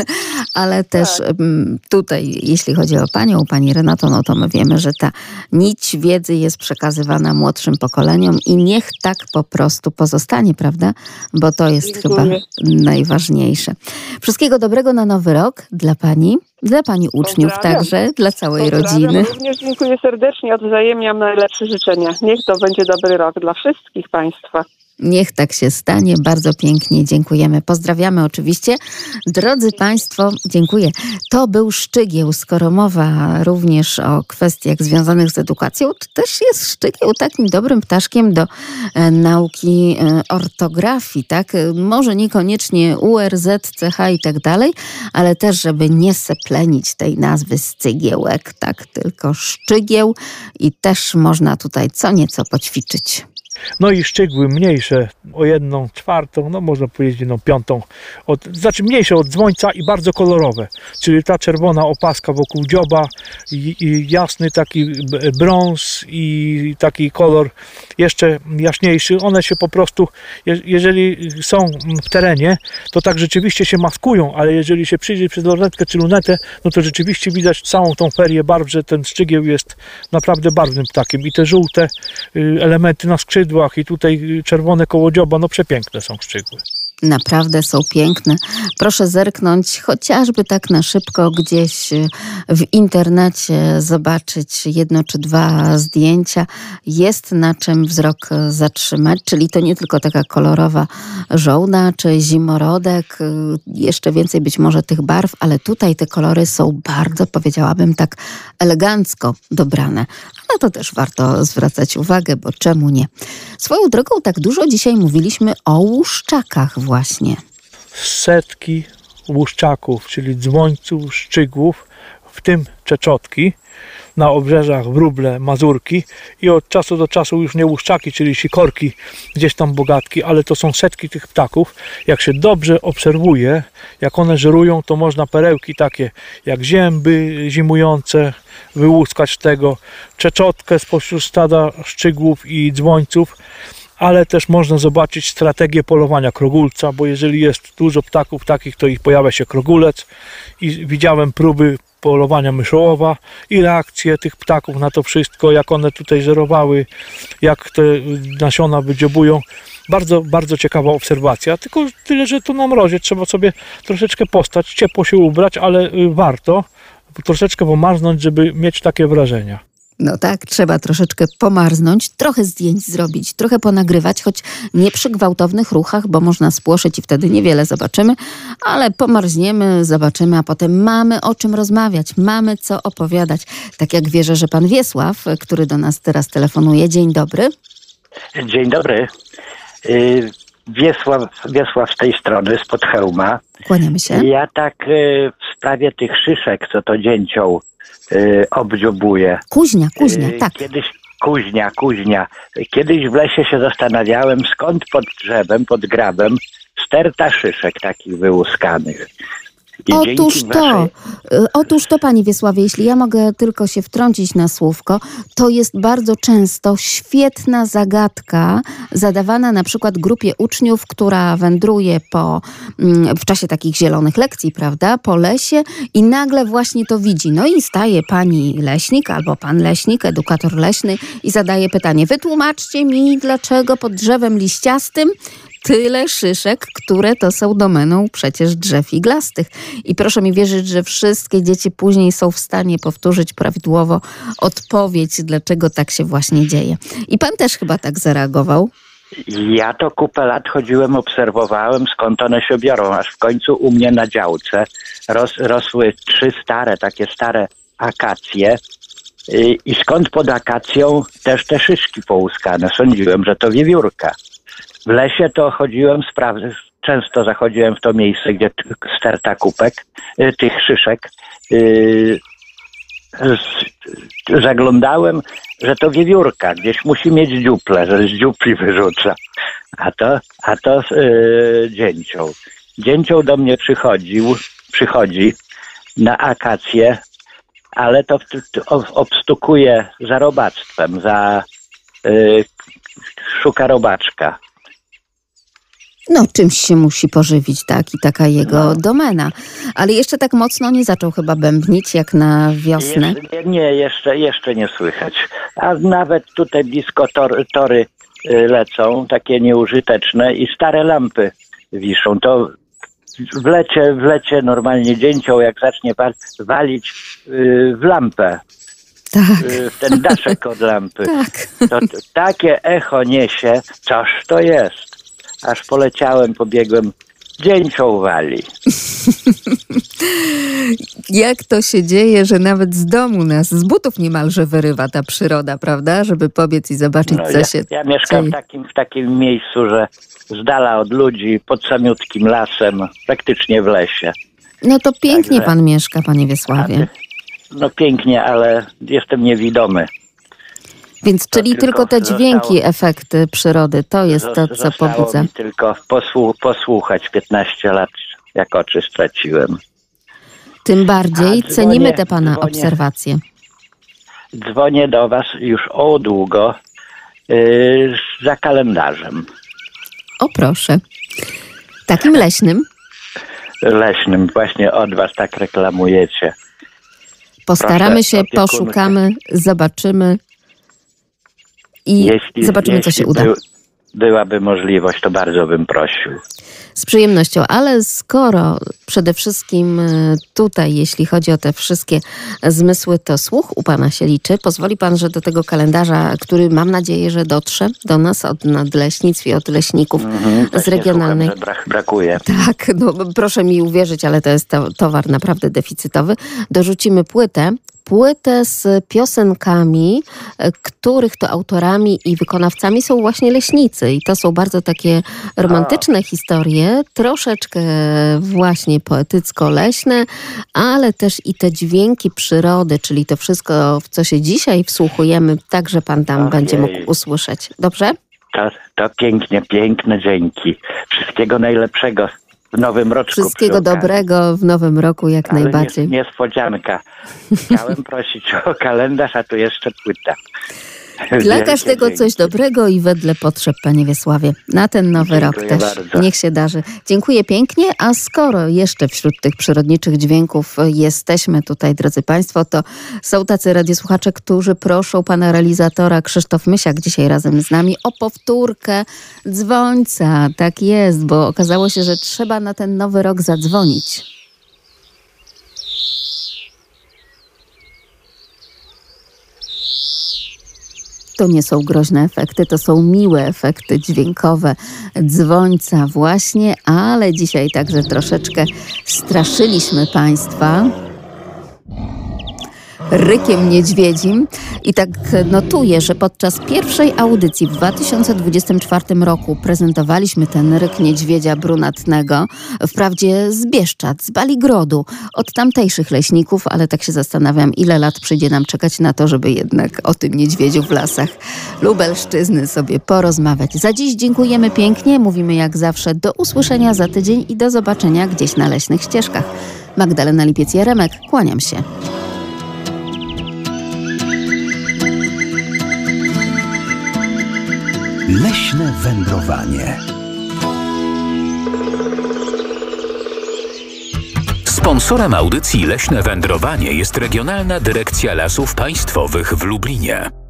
Ale też tak. Tutaj, jeśli chodzi o panią, pani Renato, no to my wiemy, że ta nić wiedzy jest przekazywana młodszym pokoleniom i niech tak po prostu pozostanie, prawda? Bo to jest Dziękuję. chyba najważniejsze. Wszystkiego dobrego na nowy rok dla pani. Dla pani uczniów Pozdrawiam. także, dla całej Pozdrawiam. rodziny. Również dziękuję serdecznie, odwzajemniam najlepsze życzenia. Niech to będzie dobry rok dla wszystkich państwa. Niech tak się stanie. Bardzo pięknie dziękujemy. Pozdrawiamy oczywiście. Drodzy państwo, dziękuję. To był Szczygieł. Skoro mowa również o kwestiach związanych z edukacją, to też jest Szczygieł takim dobrym ptaszkiem do e, nauki e, ortografii, tak? Może niekoniecznie U R Z, C H i tak dalej, ale też, żeby nie seplenić tej nazwy Scygiełek, tak? Tylko Szczygieł i też można tutaj co nieco poćwiczyć. No i szczygły mniejsze o jedną czwartą, no można powiedzieć jedną piątą, od, znaczy mniejsze od dzwońca i bardzo kolorowe, czyli ta czerwona opaska wokół dzioba i, i jasny taki brąz i taki kolor jeszcze jaśniejszy. One się po prostu, je, jeżeli są w terenie, to tak rzeczywiście się maskują, ale jeżeli się przyjdzie przez lornetkę czy lunetę, no to rzeczywiście widać całą tą ferię barw, że ten szczygieł jest naprawdę barwnym ptakiem i te żółte y, elementy na skrzydłach i tutaj czerwone koło dzioba, no przepiękne są szczygły. Naprawdę są piękne. Proszę zerknąć chociażby tak na szybko gdzieś w internecie, zobaczyć jedno czy dwa zdjęcia. Jest na czym wzrok zatrzymać, czyli to nie tylko taka kolorowa żołna czy zimorodek, jeszcze więcej być może tych barw, ale tutaj te kolory są bardzo, powiedziałabym tak elegancko dobrane. No to też warto zwracać uwagę, bo czemu nie? Swoją drogą tak dużo dzisiaj mówiliśmy o łuszczakach właśnie. Setki łuszczaków, czyli dzwońców, szczygłów, w tym czeczotki na obrzeżach Wróble, Mazurki i od czasu do czasu już nie łuszczaki, czyli sikorki, gdzieś tam bogatki, ale to są setki tych ptaków. Jak się dobrze obserwuje, jak one żerują, to można perełki takie jak zięby zimujące wyłuskać z tego, czeczotkę spośród stada szczygłów i dzwońców, ale też można zobaczyć strategię polowania krogulca, bo jeżeli jest dużo ptaków takich, to ich pojawia się krogulec i widziałem próby polowania myszołowa i reakcje tych ptaków na to wszystko, jak one tutaj żerowały, jak te nasiona wydziobują. Bardzo, bardzo ciekawa obserwacja, tylko tyle, że to na mrozie trzeba sobie troszeczkę postać, ciepło się ubrać, ale warto troszeczkę pomarznąć, żeby mieć takie wrażenia. No tak, trzeba troszeczkę pomarznąć, trochę zdjęć zrobić, trochę ponagrywać, choć nie przy gwałtownych ruchach, bo można spłoszyć i wtedy niewiele zobaczymy, ale pomarzniemy, zobaczymy, a potem mamy o czym rozmawiać, mamy co opowiadać. Tak jak wierzę, że pan Wiesław, który do nas teraz telefonuje. Dzień dobry. Dzień dobry. Wiesław, Wiesław z tej strony, spod Chełma. Kłaniamy się. Ja tak w sprawie tych szyszek, co to dzięcioł y, obdziobuje. Kuźnia, kuźnia, y, tak. Kiedyś, kuźnia, kuźnia. Kiedyś w lesie się zastanawiałem, skąd pod drzewem, pod grabem sterta szyszek takich wyłuskanych. I Otóż to, waszej... otóż to, panie Wiesławie, jeśli ja mogę tylko się wtrącić na słówko, to jest bardzo często świetna zagadka zadawana na przykład grupie uczniów, która wędruje po, w czasie takich zielonych lekcji, prawda, po lesie i nagle właśnie to widzi. No i staje pani leśnik albo pan leśnik, edukator leśny i zadaje pytanie: wytłumaczcie mi, dlaczego pod drzewem liściastym tyle szyszek, które to są domeną przecież drzew iglastych. I proszę mi wierzyć, że wszystkie dzieci później są w stanie powtórzyć prawidłowo odpowiedź, dlaczego tak się właśnie dzieje. I pan też chyba tak zareagował. Ja to kupę lat chodziłem, obserwowałem, skąd one się biorą, aż w końcu u mnie na działce ros, rosły trzy stare, takie stare akacje. I, i skąd pod akacją też te szyszki połuskane. Sądziłem, że to wiewiórka. W lesie to chodziłem, sprawdzę, często zachodziłem w to miejsce, gdzie sterta kupek, y, tych szyszek. Y, z, zaglądałem, że to wiewiórka, gdzieś musi mieć dziuple, że z dziupli wyrzuca. A to, a to y, dzięcioł. Dzięcioł do mnie przychodził, przychodzi na akację, ale to, to obstukuje za robactwem, za y, szuka robaczka. No, czymś się musi pożywić, tak? I taka jego no. domena. Ale jeszcze tak mocno nie zaczął chyba bębnić, jak na wiosnę. Jeszcze, nie, jeszcze, jeszcze nie słychać. A nawet tutaj blisko tor, tory lecą, takie nieużyteczne i stare lampy wiszą. To w lecie, w lecie normalnie dzięcioł, jak zacznie walić yy, w lampę. Tak. Yy, w ten daszek od lampy. Tak. To, to takie echo niesie, coż to jest. Aż poleciałem, pobiegłem, dzięcioł wali. Jak to się dzieje, że nawet z domu nas, z butów niemalże wyrywa ta przyroda, prawda? Żeby pobiec i zobaczyć, no, co ja, się Ja mieszkam dzieje. w takim, w takim miejscu, że z dala od ludzi, pod samiutkim lasem, praktycznie w lesie. No to pięknie Także, pan mieszka, panie Wiesławie. No pięknie, ale jestem niewidomy. Więc czyli tylko tylko te dźwięki, zostało, efekty przyrody, to jest to, co Zostało pobudza. mi tylko posłu, posłuchać. piętnaście lat, jak oczy straciłem. Tym bardziej A, cenimy dzwonię, te pana dzwonię. obserwacje. Dzwonię do was już o długo yy, za kalendarzem O proszę. Takim leśnym. leśnym. Właśnie od was tak reklamujecie. Postaramy Proszę, się, opiekunkę. poszukamy, zobaczymy i Jeśli, zobaczymy, co jeśli się uda. Był, byłaby możliwość, to bardzo bym prosił. Z przyjemnością, ale skoro przede wszystkim tutaj, jeśli chodzi o te wszystkie zmysły, to słuch u pana się liczy, pozwoli pan, że do tego kalendarza, który mam nadzieję, że dotrze do nas od nadleśnictw i od leśników Mhm, z regionalnej. Słucham, że brak, brakuje. Tak, no proszę mi uwierzyć, ale to jest to, towar naprawdę deficytowy. Dorzucimy płytę. Płytę z piosenkami, których to autorami i wykonawcami są właśnie leśnicy. I to są bardzo takie romantyczne historie, troszeczkę właśnie poetycko-leśne, ale też i te dźwięki przyrody, czyli to wszystko, w co się dzisiaj wsłuchujemy, także pan tam Ojej. będzie mógł usłyszeć. Dobrze? To, to pięknie, piękne dzięki. Wszystkiego najlepszego w nowym roczku. Wszystkiego dobrego w nowym roku, jak Ale najbardziej. Nie, niespodzianka. Chciałem prosić o kalendarz, a tu jeszcze płyta. Dla Wielkie każdego dzięki. coś dobrego i wedle potrzeb, panie Wiesławie. Na ten nowy Dziękuję rok też. bardzo. Niech się darzy. Dziękuję pięknie, a skoro jeszcze wśród tych przyrodniczych dźwięków jesteśmy tutaj, drodzy państwo, to są tacy radiosłuchacze, którzy proszą pana realizatora Krzysztof Mysiak dzisiaj razem z nami o powtórkę dzwońca. Tak jest, bo okazało się, że trzeba na ten nowy rok zadzwonić. To nie są groźne efekty, to są miłe efekty dźwiękowe dzwońca właśnie, ale dzisiaj także troszeczkę straszyliśmy Państwa rykiem niedźwiedzim. I tak notuję, że podczas pierwszej audycji w dwa tysiące dwudziestym czwartym roku prezentowaliśmy ten ryk niedźwiedzia brunatnego, wprawdzie z Bieszczad, z Baligrodu, od tamtejszych leśników, ale tak się zastanawiam, ile lat przyjdzie nam czekać na to, żeby jednak o tym niedźwiedziu w lasach Lubelszczyzny sobie porozmawiać. Za dziś dziękujemy pięknie, mówimy jak zawsze do usłyszenia za tydzień i do zobaczenia gdzieś na leśnych ścieżkach. Magdalena Lipiec-Jaremek, kłaniam się. Leśne wędrowanie. Sponsorem audycji Leśne Wędrowanie jest Regionalna Dyrekcja Lasów Państwowych w Lublinie.